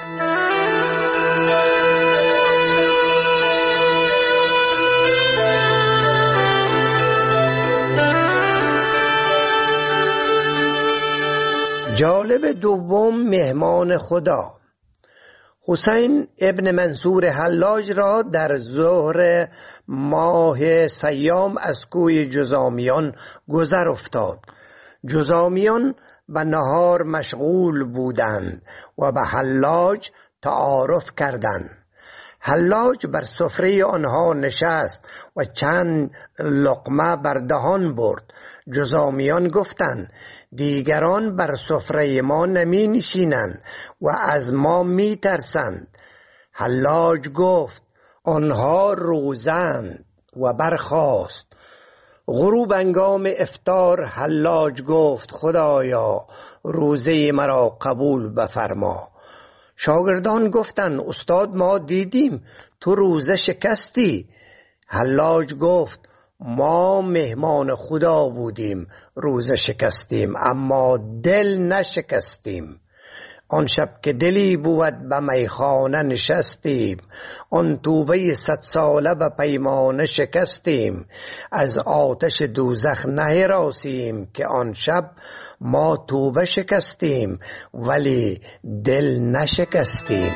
[SPEAKER 14] جالب دوم مهمان خدا. حسین ابن منصور حلاج را در ظهر ماه سیام از کوی جذامیان گذر افتاد. جذامیان به نهار مشغول بودند و به حلاج تعارف کردند. حلاج بر سفره آنها نشست و چند لقمه بر دهان برد. جذامیان گفتند: دیگران بر سفره ما نمی نشینند و از ما می ترسند. حلاج گفت: آنها روزند و برخاست. غروب هنگام افطار حلاج گفت: خدایا روزه مرا قبول بفرما. شاگردان گفتند: استاد ما دیدیم تو روزه شکستی. حلاج گفت: ما مهمان خدا بودیم روزه شکستیم، اما دل نشکستیم. آن شب که دلی بود به میخانه نشستیم، آن توبه 100 ساله به پیمانه شکستیم. از آتش دوزخ نهراسیم که آن شب ما توبه شکستیم، ولی دل نشکستیم.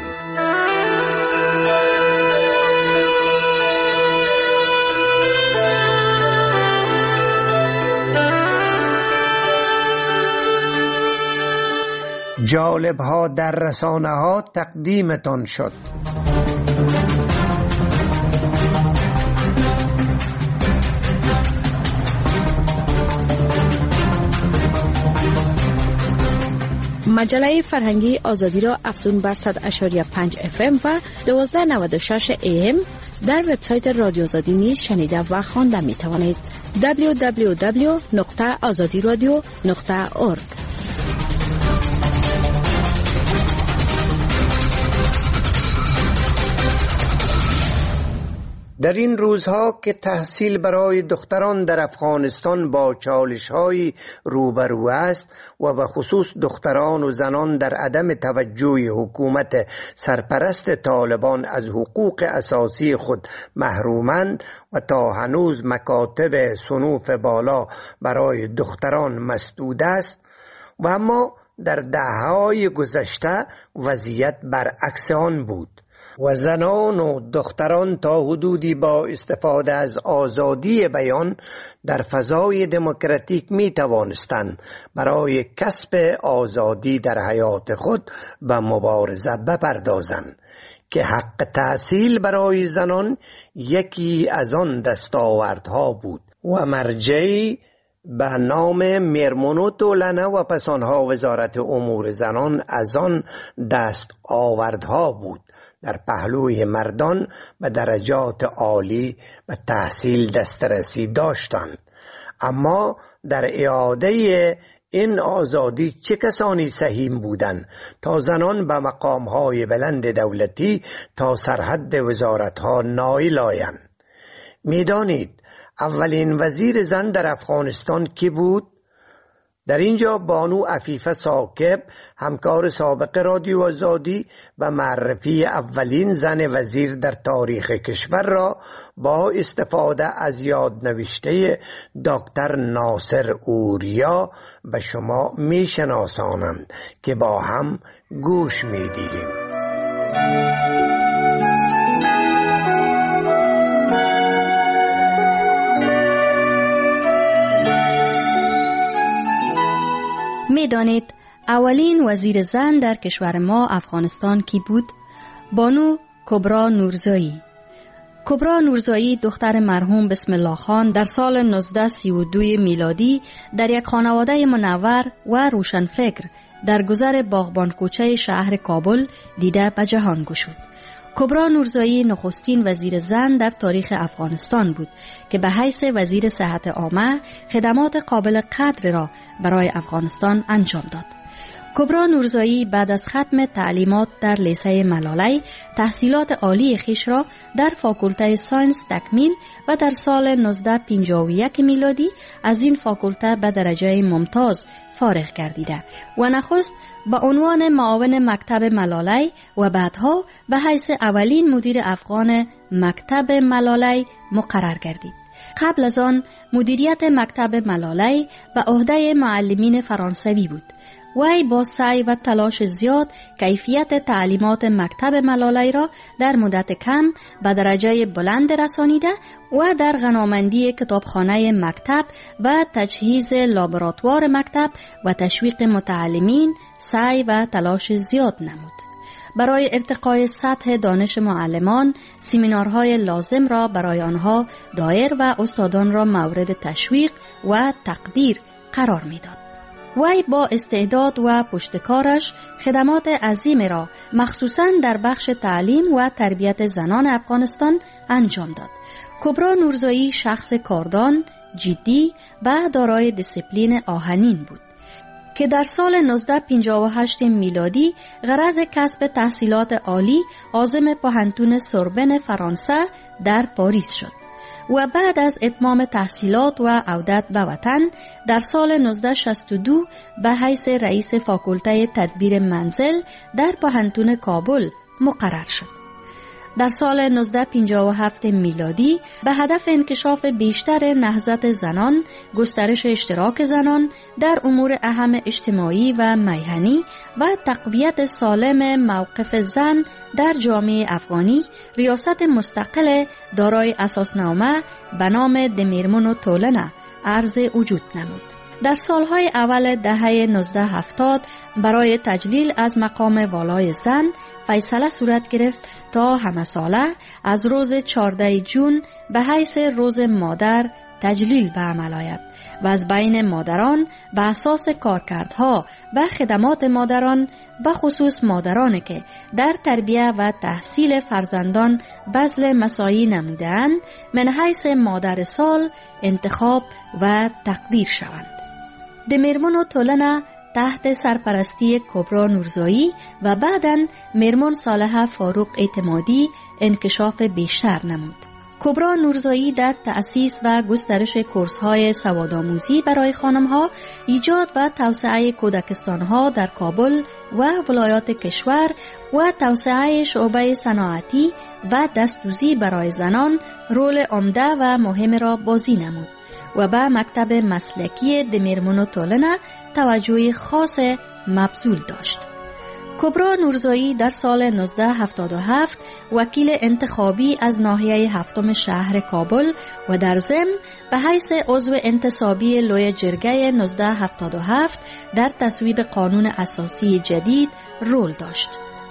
[SPEAKER 14] جالب ها در رسانه ها تقدیمتان شد.
[SPEAKER 15] مجله فرهنگی آزادی را افزون بر 100.5 FM و 1296 AM در وبسایت رادیو آزادی نیز شنیده و خوانده می توانید. www.azadiradio.org.
[SPEAKER 14] در این روزها که تحصیل برای دختران در افغانستان با چالش‌های روبرو است و به خصوص دختران و زنان در عدم توجه حکومت سرپرست طالبان از حقوق اساسی خود محرومند و تا هنوز مکاتب صنوف بالا برای دختران مسدود است، و اما در دهه‌های گذشته وضعیت برعکس آن بود و زنان و دختران تا حدودی با استفاده از آزادی بیان در فضای دموکراتیک می توانستند برای کسب آزادی در حیات خود به مبارزه بپردازند که حق تحصیل برای زنان یکی از آن دستاوردها بود و مرجعی به نام میرمنو طولنه و پس آنها وزارت امور زنان از آن دستاوردها بود در پهلوی مردان به درجات عالی به تحصیل دسترسی داشتند. اما در اعاده این آزادی چه کسانی سهیم بودند تا زنان به مقامهای بلند دولتی تا سرحد وزارتها نائل آیند؟ میدانید اولین وزیر زن در افغانستان کی بود؟ در اینجا بانو عفیفه ثاقب، همکار سابق رادیو آزادی و معرفی اولین زن وزیر در تاریخ کشور را با استفاده از یادنوشته دکتر ناصر اوریا به شما می شناسانند که با هم گوش می دهیم.
[SPEAKER 15] می دانید اولین وزیر زن در کشور ما افغانستان کی بود؟ بانو کبرا نورزایی. کبرا نورزایی دختر مرحوم بسم الله خان در سال 1932 میلادی در یک خانواده منور و روشنفکر در گذر باغبان کوچه شهر کابل دیده به جهان گشود. کبرا نورزایی نخستین وزیر زن در تاریخ افغانستان بود که به حیث وزیر صحت عامه خدمات قابل قدر را برای افغانستان انجام داد. کبرا نورزایی بعد از ختم تعلیمات در لیسه ملالی تحصیلات عالی خویش را در فاکولته ساینس تکمیل و در سال 1951 میلادی از این فاکولته به درجه ممتاز فارغ گردیده و نخست با عنوان معاون مکتب ملالی و بعدها به حیث اولین مدیر افغان مکتب ملالی مقرر گردید. قبل از آن مدیریت مکتب ملالی به عهده معلمین فرانسوی بود. وی با سعی و تلاش زیاد کیفیت تعلیمات مکتب ملالی را در مدت کم به درجه بلند رسانیده و در غنامندی کتابخانه مکتب و تجهیز لابراتوار مکتب و تشویق متعلمین سعی و تلاش زیاد نمود. برای ارتقای سطح دانش معلمان سمینارهای لازم را برای آنها دایر و استادان را مورد تشویق و تقدیر قرار می‌داد. وی با استعداد و پشتکارش خدمات عظیم را مخصوصاً در بخش تعلیم و تربیت زنان افغانستان انجام داد. کبرا نورزایی شخص کاردان، جدی و دارای دیسیپلین آهنین بود که در سال 1958 میلادی غرض کسب تحصیلات عالی عازم پانتون سوربن فرانسه در پاریس شد و بعد از اتمام تحصیلات و عودت به وطن در سال 1962 به حیث رئیس فاکولته تدبیر منزل در پانتون کابل مقرر شد. در سال 1957 میلادی به هدف انکشاف بیشتر نهضت زنان، گسترش اشتراک زنان در امور اهم اجتماعی و میهنی و تقویت سالم موقف زن در جامعه افغانی، ریاست مستقل دارای اساسنامه به نام دمیرمون تولنه عرض وجود نمود. در سالهای اول دهه 1970 برای تجلیل از مقام والای زن فیصله صورت گرفت تا همه ساله از روز 14 جون به حیث روز مادر تجلیل به عمل آید و از بین مادران به اساس کارکردها و خدمات مادران به خصوص مادرانی که در تربیه و تحصیل فرزندان بذل مساعی نمودند من حیث مادر سال انتخاب و تقدیر شوند. دمیرمون تولنه تحت سرپرستی کبرا نورزایی و بعداً میرمن صالحه فاروق اعتمادی انکشاف بیشتر نمود. کبرا نورزایی در تأسیس و گسترش کورس‌های سوادآموزی برای خانم‌ها، ایجاد و توسعه کودکستان‌ها در کابل و ولایات کشور و توسعه شعبه صنعتی و دستوزی برای زنان رول عمده و مهم را بازی نمود و به مکتب مسلکی دمیرمون تولنه توجه خاص مبذول داشت. کبرا نورزایی در سال 1977 وکیل انتخابی از ناحیه هفتم شهر کابل و در ضمن به حیث عضو انتصابی لوی جرگه 1977 در تصویب قانون اساسی جدید رول داشت.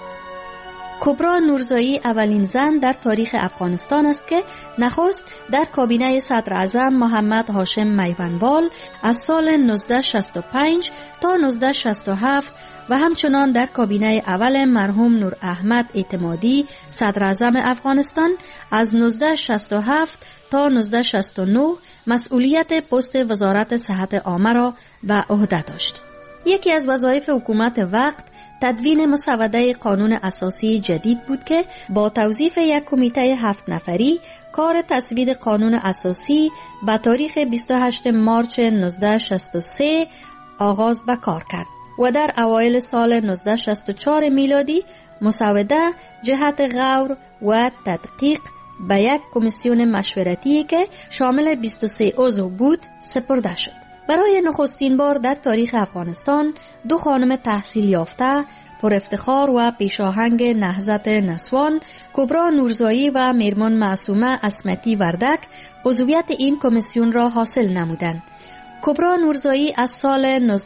[SPEAKER 15] کبرا نورزایی اولین زن در تاریخ افغانستان است که نخست در کابینه صدر اعظم محمد هاشم میوندوال از سال 1965 تا 1967 و همچنان در کابینه اول مرحوم نور احمد اعتمادی صدر اعظم افغانستان از 1967 تا 1969 مسئولیت پست وزارت صحت عامه را به عهده داشت. یکی از وظایف حکومت وقت تدوین مسوده قانون اساسی جدید بود که با توظیف یک کمیته 7 نفری کار تصویب قانون اساسی به تاریخ 28 مارس 1963 آغاز به کار کرد و در اوایل سال 1964 میلادی مسوده جهت غور و تدقیق به یک کمیسیون مشورتی که شامل 23 عضو بود سپرده شد. برای نخستین بار در تاریخ افغانستان 2 خانم تحصیل یافته پر افتخار و پیشاهنگ نهضت نسوان، کبرا نورزایی و میرمان معصومه عصمتی وردک، عضویت این کمیسیون را حاصل نمودند. کبرا نورزایی از سال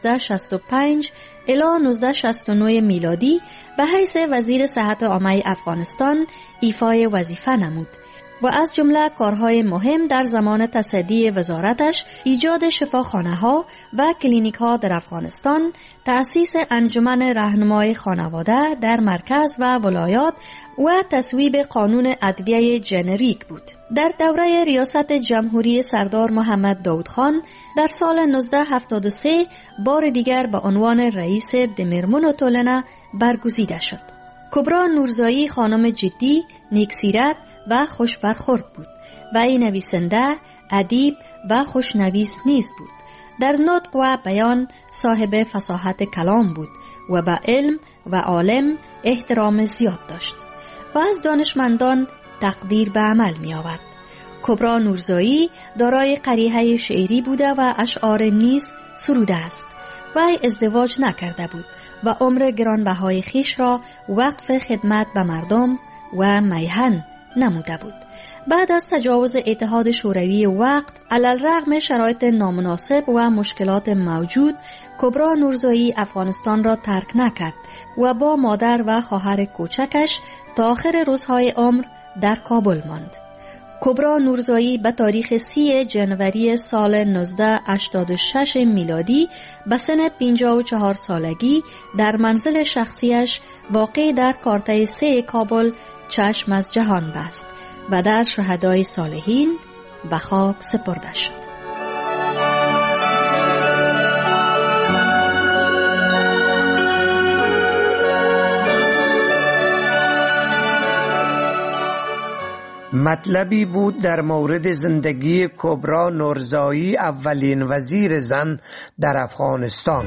[SPEAKER 15] 1965 الی 1969 میلادی به حیث وزیر صحت عامه افغانستان ایفای وظیفه نمود و از جمله کارهای مهم در زمان تصدی وزارتش ایجاد شفاخانه‌ها و کلینیک‌ها در افغانستان، تأسیس انجمن راهنمای خانواده در مرکز و ولایات و تصویب قانون ادویه جنریک بود. در دوره ریاست جمهوری سردار محمد داود خان در سال 1973 بار دیگر به عنوان رئیس دمیرمون و تولنه برگزیده شد. کبرا نورزایی خانم جدی، نیکسیرت و خوش برخورد بود و این نویسنده، ادیب و خوشنویس نیز بود. در نطق و بیان صاحب فصاحت کلام بود و به علم و عالم احترام زیاد داشت و از دانشمندان تقدیر به عمل می آورد. کبرا نورزایی دارای قریحه شعری بوده و اشعار نیز سروده است. وی ازدواج نکرده بود و عمر گرانبهای خیش را وقف خدمت به مردم و میهن نموده بود. بعد از تجاوز اتحاد شوروی وقت، علی‌الرغم شرایط نامناسب و مشکلات موجود، کبرا نورزایی افغانستان را ترک نکرد و با مادر و خواهر کوچکش تا آخر روزهای عمر در کابل ماند. کبرا نورزایی به تاریخ 30 جنوری سال 1986 میلادی به سن 54 سالگی در منزل شخصیش واقع در کارته 3 کابل چشم از جهان بست و در شهدای صالحین به خاک سپرده شد.
[SPEAKER 14] مطلبی بود در مورد زندگی کبرا نورزایی، اولین وزیر زن در افغانستان.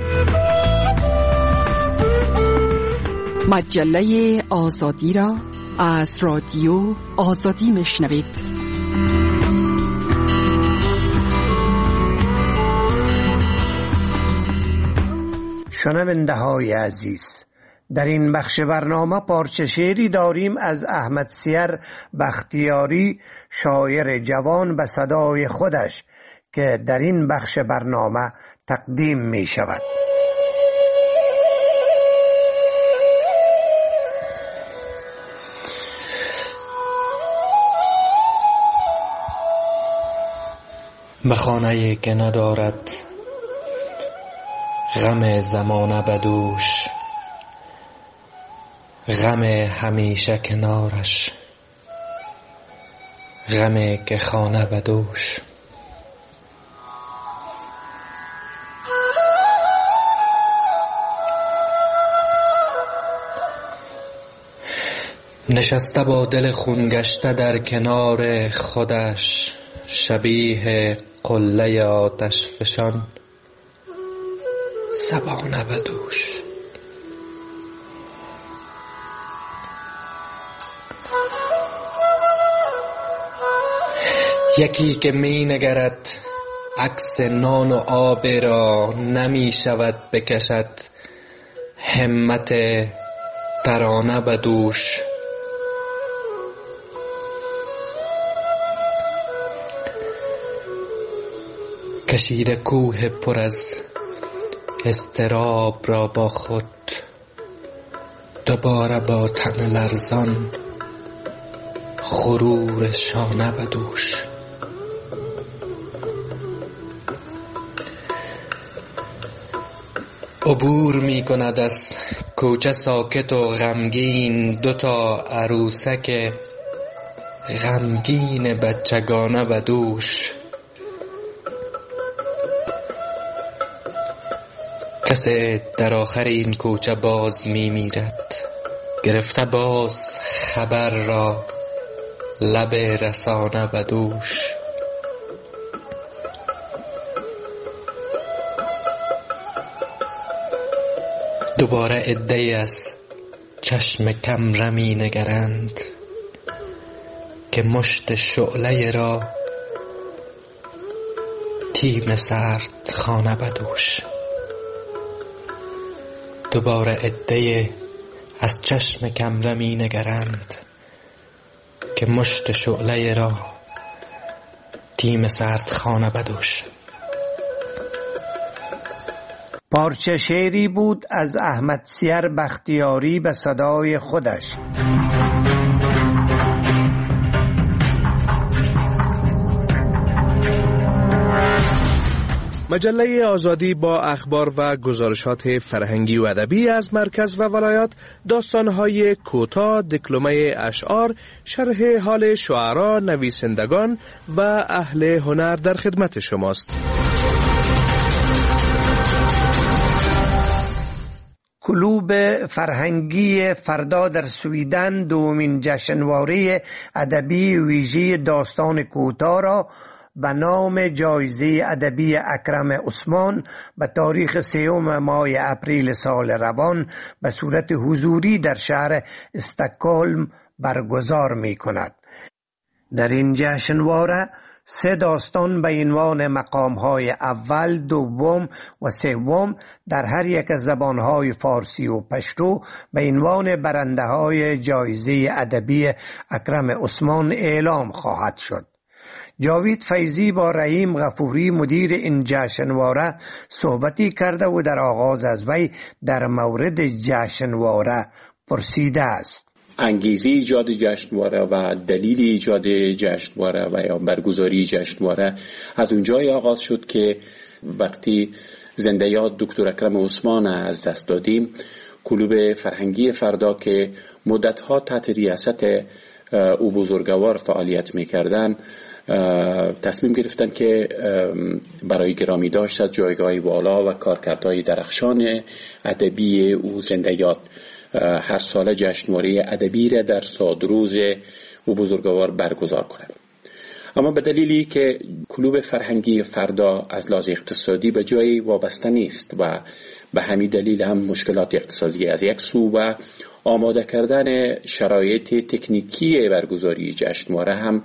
[SPEAKER 13] مجله آزادی را از رادیو آزادی میشنوید.
[SPEAKER 14] شنونده های عزیز، در این بخش برنامه پارچه شعری داریم از احمد سیر بختیاری، شاعر جوان به صدای خودش، که در این بخش برنامه تقدیم می شود.
[SPEAKER 16] به خانه‌ای که ندارد غم زمانه بدوش، غم همیشه کنارش، غمی که خانه بدوش. نشسته با دل خون گشته در کنار خودش، شبیه قله آتش فشان، زبانه بدوش. یکی که می نگرد عکس نان و آب را، نمی شود بکشد همت ترانه بدوش. کشیده کوه پر از اضطراب را با خود، دوباره با تن لرزان غرور شانه بدوش. عبور می کند از کوچه ساکت و غمگین، 2 عروسک غمگین بچگانه بدوش. کسی در آخر این کوچه باز می میرد، گرفته باز خبر را لب رسانه بدوش. دوباره عده‌ای از چشم کم رمی نگرند که مشت شعله را تیم سرد خانه بدوش. دوباره عده‌ای از چشم کم رمی نگرند که مشت شعله را تیم سرد خانه بدوش.
[SPEAKER 14] پارچه شعری بود از احمد سیر بختیاری به صدای خودش.
[SPEAKER 21] مجله آزادی با اخبار و گزارشات فرهنگی و ادبی از مرکز و ولایات، داستان‌های کوتاه، دکلمه اشعار، شرح حال شعرا، نویسندگان و اهل هنر در خدمت شماست.
[SPEAKER 14] کلوب فرهنگی فردا در سویدن دومین جشنواره ادبی ویژه داستان کوتاه را به نام جایزه ادبی اکرم عثمان به تاریخ 3 ماه اپریل سال روان به صورت حضوری در شهر استکهلم برگزار می کند. در این جشنواره 3 داستان به عنوان مقام‌های اول، دوم و سوم در هر یک از زبان‌های فارسی و پشتو به عنوان برنده‌های جایزه ادبی اکرم عثمان اعلام خواهد شد. جاوید فیضی با رحیم غفوری مدیر این جشنواره صحبتی کرده و در آغاز از وی در مورد جشنواره پرسیده است.
[SPEAKER 17] انگیزه ایجاد جشنواره و دلیل ایجاد جشنواره و یا برگزاری جشنواره از اونجای آغاز شد که وقتی زنده یاد دکتر اکرم عثمان از دست دادیم، کلوب فرهنگی فردا که مدتها تحت ریاست او بزرگوار فعالیت میکردن تصمیم گرفتن که برای گرامی داشت از جایگاه بالا و کارکردهای درخشان ادبی او زنده یاد هر سال جشنواره ادبی را در سادروز او بزرگوار برگزار کنند. اما به دلیلی که کلوب فرهنگی فردا از لحاظ اقتصادی به جایی وابسته نیست و به همین دلیل هم مشکلات اقتصادی از یک سو و آماده کردن شرایط تکنیکی برگزاری جشنواره هم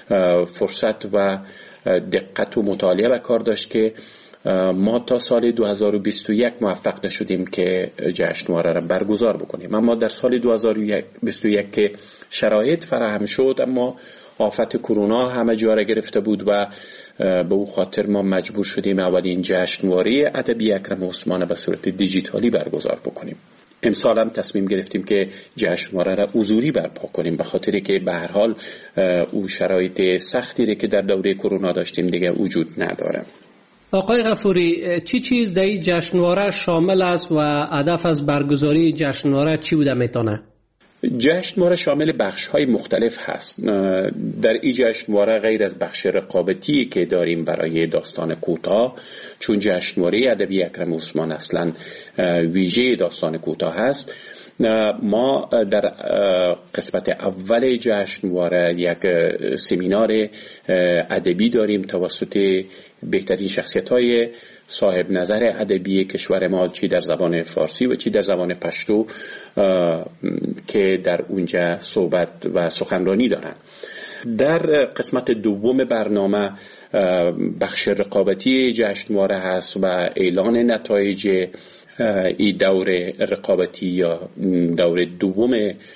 [SPEAKER 17] فرصت و دقت و مطالعه به کار داشت که ما تا سال 2021 موفق نشدیم که جشنواره را برگزار بکنیم. اما در سال 2021 که شرایط فراهم شد اما آفت کرونا همه جا را گرفته بود و به او خاطر ما مجبور شدیم اولین جشنواره ادبی اکرم عثمان به صورت دیجیتالی برگزار بکنیم. امسال هم تصمیم گرفتیم که جشنواره را حضوری برپا کنیم به خاطری که به هر حال او شرایط سختی که در دوره کرونا داشتیم دیگه وجود نداره.
[SPEAKER 18] آقای غفوری، چی چیز در این جشنواره شامل است و هدف از برگزاری جشنواره چی بوده میتونه؟
[SPEAKER 17] جشنواره شامل بخش‌های مختلف هست. در این جشنواره غیر از بخش رقابتی که داریم برای داستان کوتاه، چون جشنواره ادبی اکرم عثمان اصلا ویژه داستان کوتاه هست، ما در قسمت اول جشنواره یک سمینار ادبی داریم توسط بهترین شخصیت‌های صاحب نظر ادبی کشور ما، چی در زبان فارسی و چی در زبان پشتو، که در اونجا صحبت و سخنرانی دارن. در قسمت دوم برنامه بخش رقابتی جشنواره هست و اعلان نتایج این دور رقابتی یا دور دوم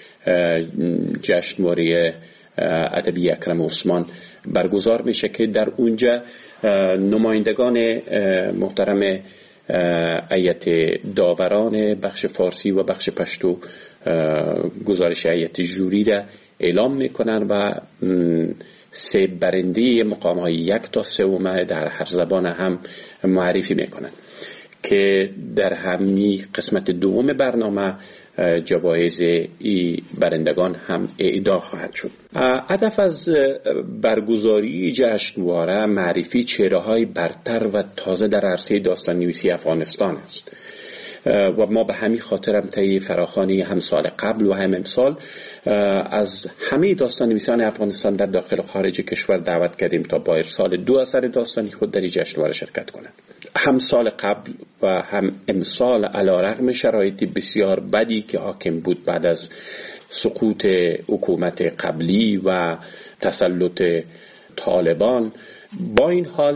[SPEAKER 17] جشنواره ادبی اکرم عثمان برگزار میشه که در اونجا نمایندگان محترم هیئت داوران بخش فارسی و بخش پشتو گزارش هیئت ژوری را اعلام میکنن و 3 برنده مقام‌های 1 تا 3 در هر زبان هم معرفی میکنن که در همین قسمت دوم برنامه جوایز ای برندگان هم اهدا خواهد شد. هدف از برگزاری جشنواره معرفی چهره‌های برتر و تازه در عرصه داستان نویسی افغانستان است. و ما به همین خاطرم طی فراخوانی هم سال قبل و هم امسال از همه داستان نویسان افغانستان در داخل و خارج کشور دعوت کردیم تا با ارسال 2 اثر داستانی خود در این جشنواره شرکت کنند. هم سال قبل و هم امسال علیرغم شرایط بسیار بدی که حاکم بود بعد از سقوط حکومت قبلی و تسلط طالبان، با این حال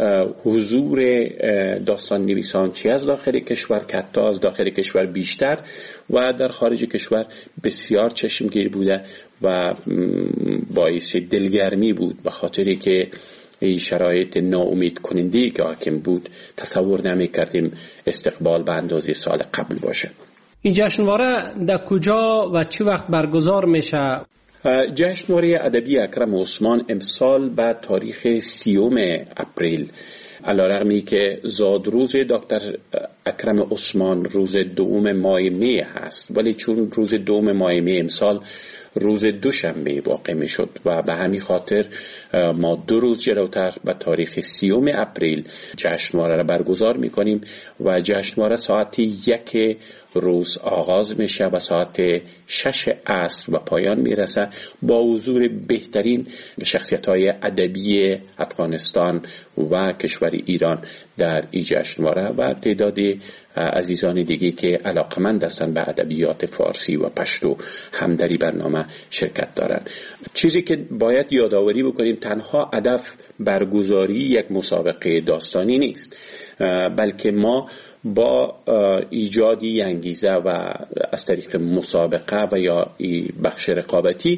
[SPEAKER 17] حضور داستان نویسان چی از داخل کشور که حتی از داخل کشور بیشتر و در خارج کشور بسیار چشمگیر بوده و باعث دلگرمی بود، به خاطری که این شرایط ناامید کننده که حاکم بود تصور نمی کردیم استقبال به اندازه سال قبل باشه.
[SPEAKER 18] این جشنواره در کجا و چه وقت برگزار میشه؟
[SPEAKER 17] جشنواره ادبی اکرم عثمان امسال به تاریخ 30 اپریل، علیرغمی که زادروز دکتر اکرم عثمان روز 2 ماه می هست، ولی چون روز 2 ماه می امسال روز دوشنبه واقع می شد و به همین خاطر ما 2 روز جلوتر به تاریخ 30 اپریل جشنواره را برگزار می کنیم و جشنواره ساعت 1 روز آغاز میشه و ساعت 6 عصر و پایان میرسه با حضور بهترین شخصیت‌های ادبی افغانستان و کشور ایران در این جشنواره و تعدادی عزیزان دیگه که علاقمند هستند به ادبیات فارسی و پشتو هم در این برنامه شرکت دارند. چیزی که باید یادآوری بکنیم تنها هدف برگزاری یک مسابقه داستانی نیست، بلکه ما با ایجادی انگیزه و از طریق مسابقه و یا بخش رقابتی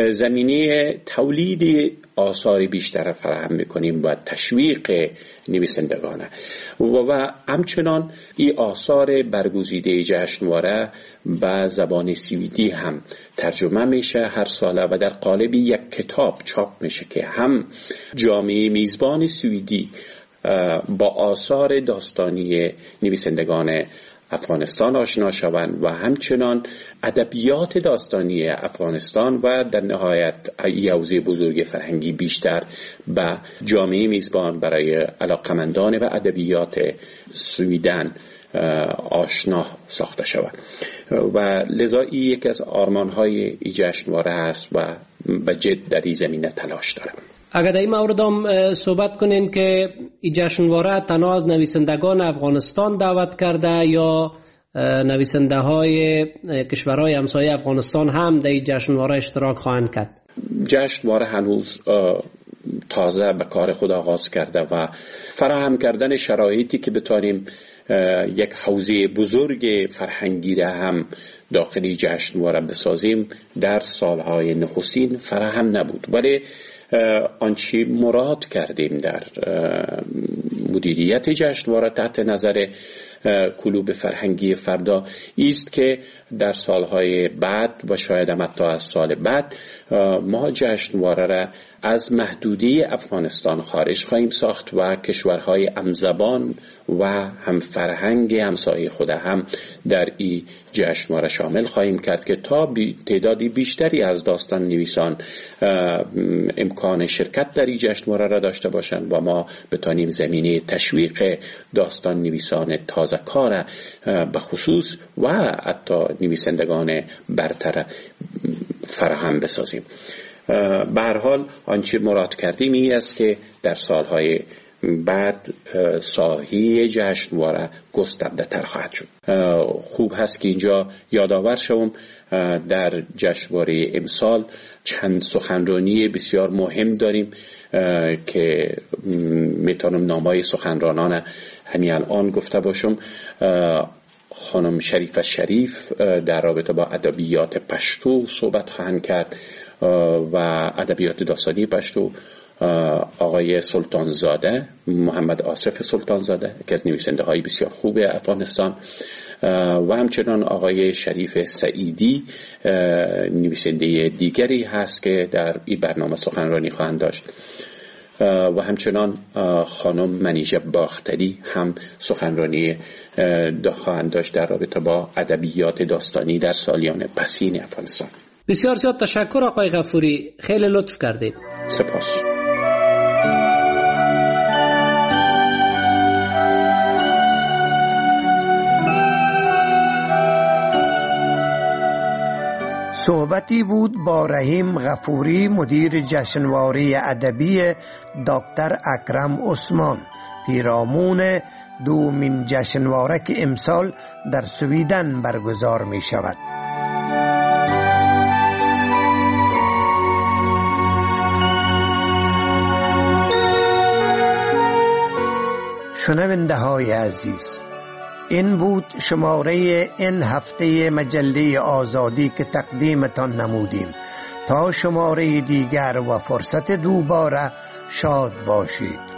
[SPEAKER 17] زمینه تولید آثار بیشتر فراهم میکنیم و تشویق نویسندگانه و همچنان این آثار برگزیده جشنواره به زبان سوئدی هم ترجمه میشه هر ساله و در قالب یک کتاب چاپ میشه که هم جامعه میزبان سوئدی با آثار داستانی نویسندگان افغانستان آشنا شوند و همچنان ادبیات داستانی افغانستان و در نهایت یک حوزه بزرگ فرهنگی بیشتر به جامعه میزبان برای علاقمندان و ادبیات سویدن آشنا ساخته شود و لذا این یکی از آرمان‌های این جشنواره است و به جد در این زمینه تلاش دارم.
[SPEAKER 18] اگر در این مورد هم صحبت کنین که این جشنواره تنها از نویسندگان افغانستان دعوت کرده یا نویسنده های کشورهای همسایه افغانستان هم در این جشنواره اشتراک خواهند کرد؟
[SPEAKER 17] جشنواره هنوز تازه به کار خود آغاز کرده و فراهم کردن شرایطی که بتانیم یک حوزه بزرگ فرهنگی را هم داخلی جشنواره بسازیم در سالهای نخستین فراهم نبود، ولی آنچه مراد کردیم در مدیریت جشنواره تحت نظر کلوب فرهنگی فردا است که در سالهای بعد و شاید هم حتی از سال بعد ما جشنواره را از محدوده افغانستان خارج خواهیم ساخت و کشورهای همزبان و هم فرهنگ همسایه خود هم در این جشنواره شامل خواهیم کرد که تا تعدادی بیشتری از داستان نویسان امکان شرکت در این جشنواره را داشته باشند و ما بتانیم زمینه تشویق داستان نویسان تازه کار به خصوص و حتی نویسندگان برتر فراهم بسازیم. به هر حال آنچه مراد کردیم این است که در سالهای بعد ساحه جشنواره گسترده تر خواهد شد. خوب هست که اینجا یادآور شوم در جشنواره امسال چند سخنرانی بسیار مهم داریم که میتونم نامهای سخنرانان همین الان گفته باشم. خانم شریف شریف در رابطه با ادبیات پشتو صحبت خواهند کرد و ادبیات داستانی پشتو آقای سلطانزاده، محمد آصف سلطانزاده که از نویسنده های بسیار خوب افغانستان و همچنان آقای شریف سعیدی نویسنده دیگری هست که در این برنامه سخنرانی خواهند داشت و همچنان خانم منیژه باختری هم سخنرانی خواهند داشت در رابطه با ادبیات داستانی در سالیان پسین افغانستان.
[SPEAKER 18] بسیار زیاد تشکر آقای غفوری، خیلی لطف کردید.
[SPEAKER 17] سپاس.
[SPEAKER 14] صحبتی بود با رحیم غفوری، مدیر جشنواره ادبی دکتر اکرم عثمان، پیرامون دومین جشنواره که امسال در سویدن برگزار می شود. شنونده های عزیز، این بود شماره این هفته مجله آزادی که تقدیمتان نمودیم. تا شماره دیگر و فرصت دوباره شاد باشید.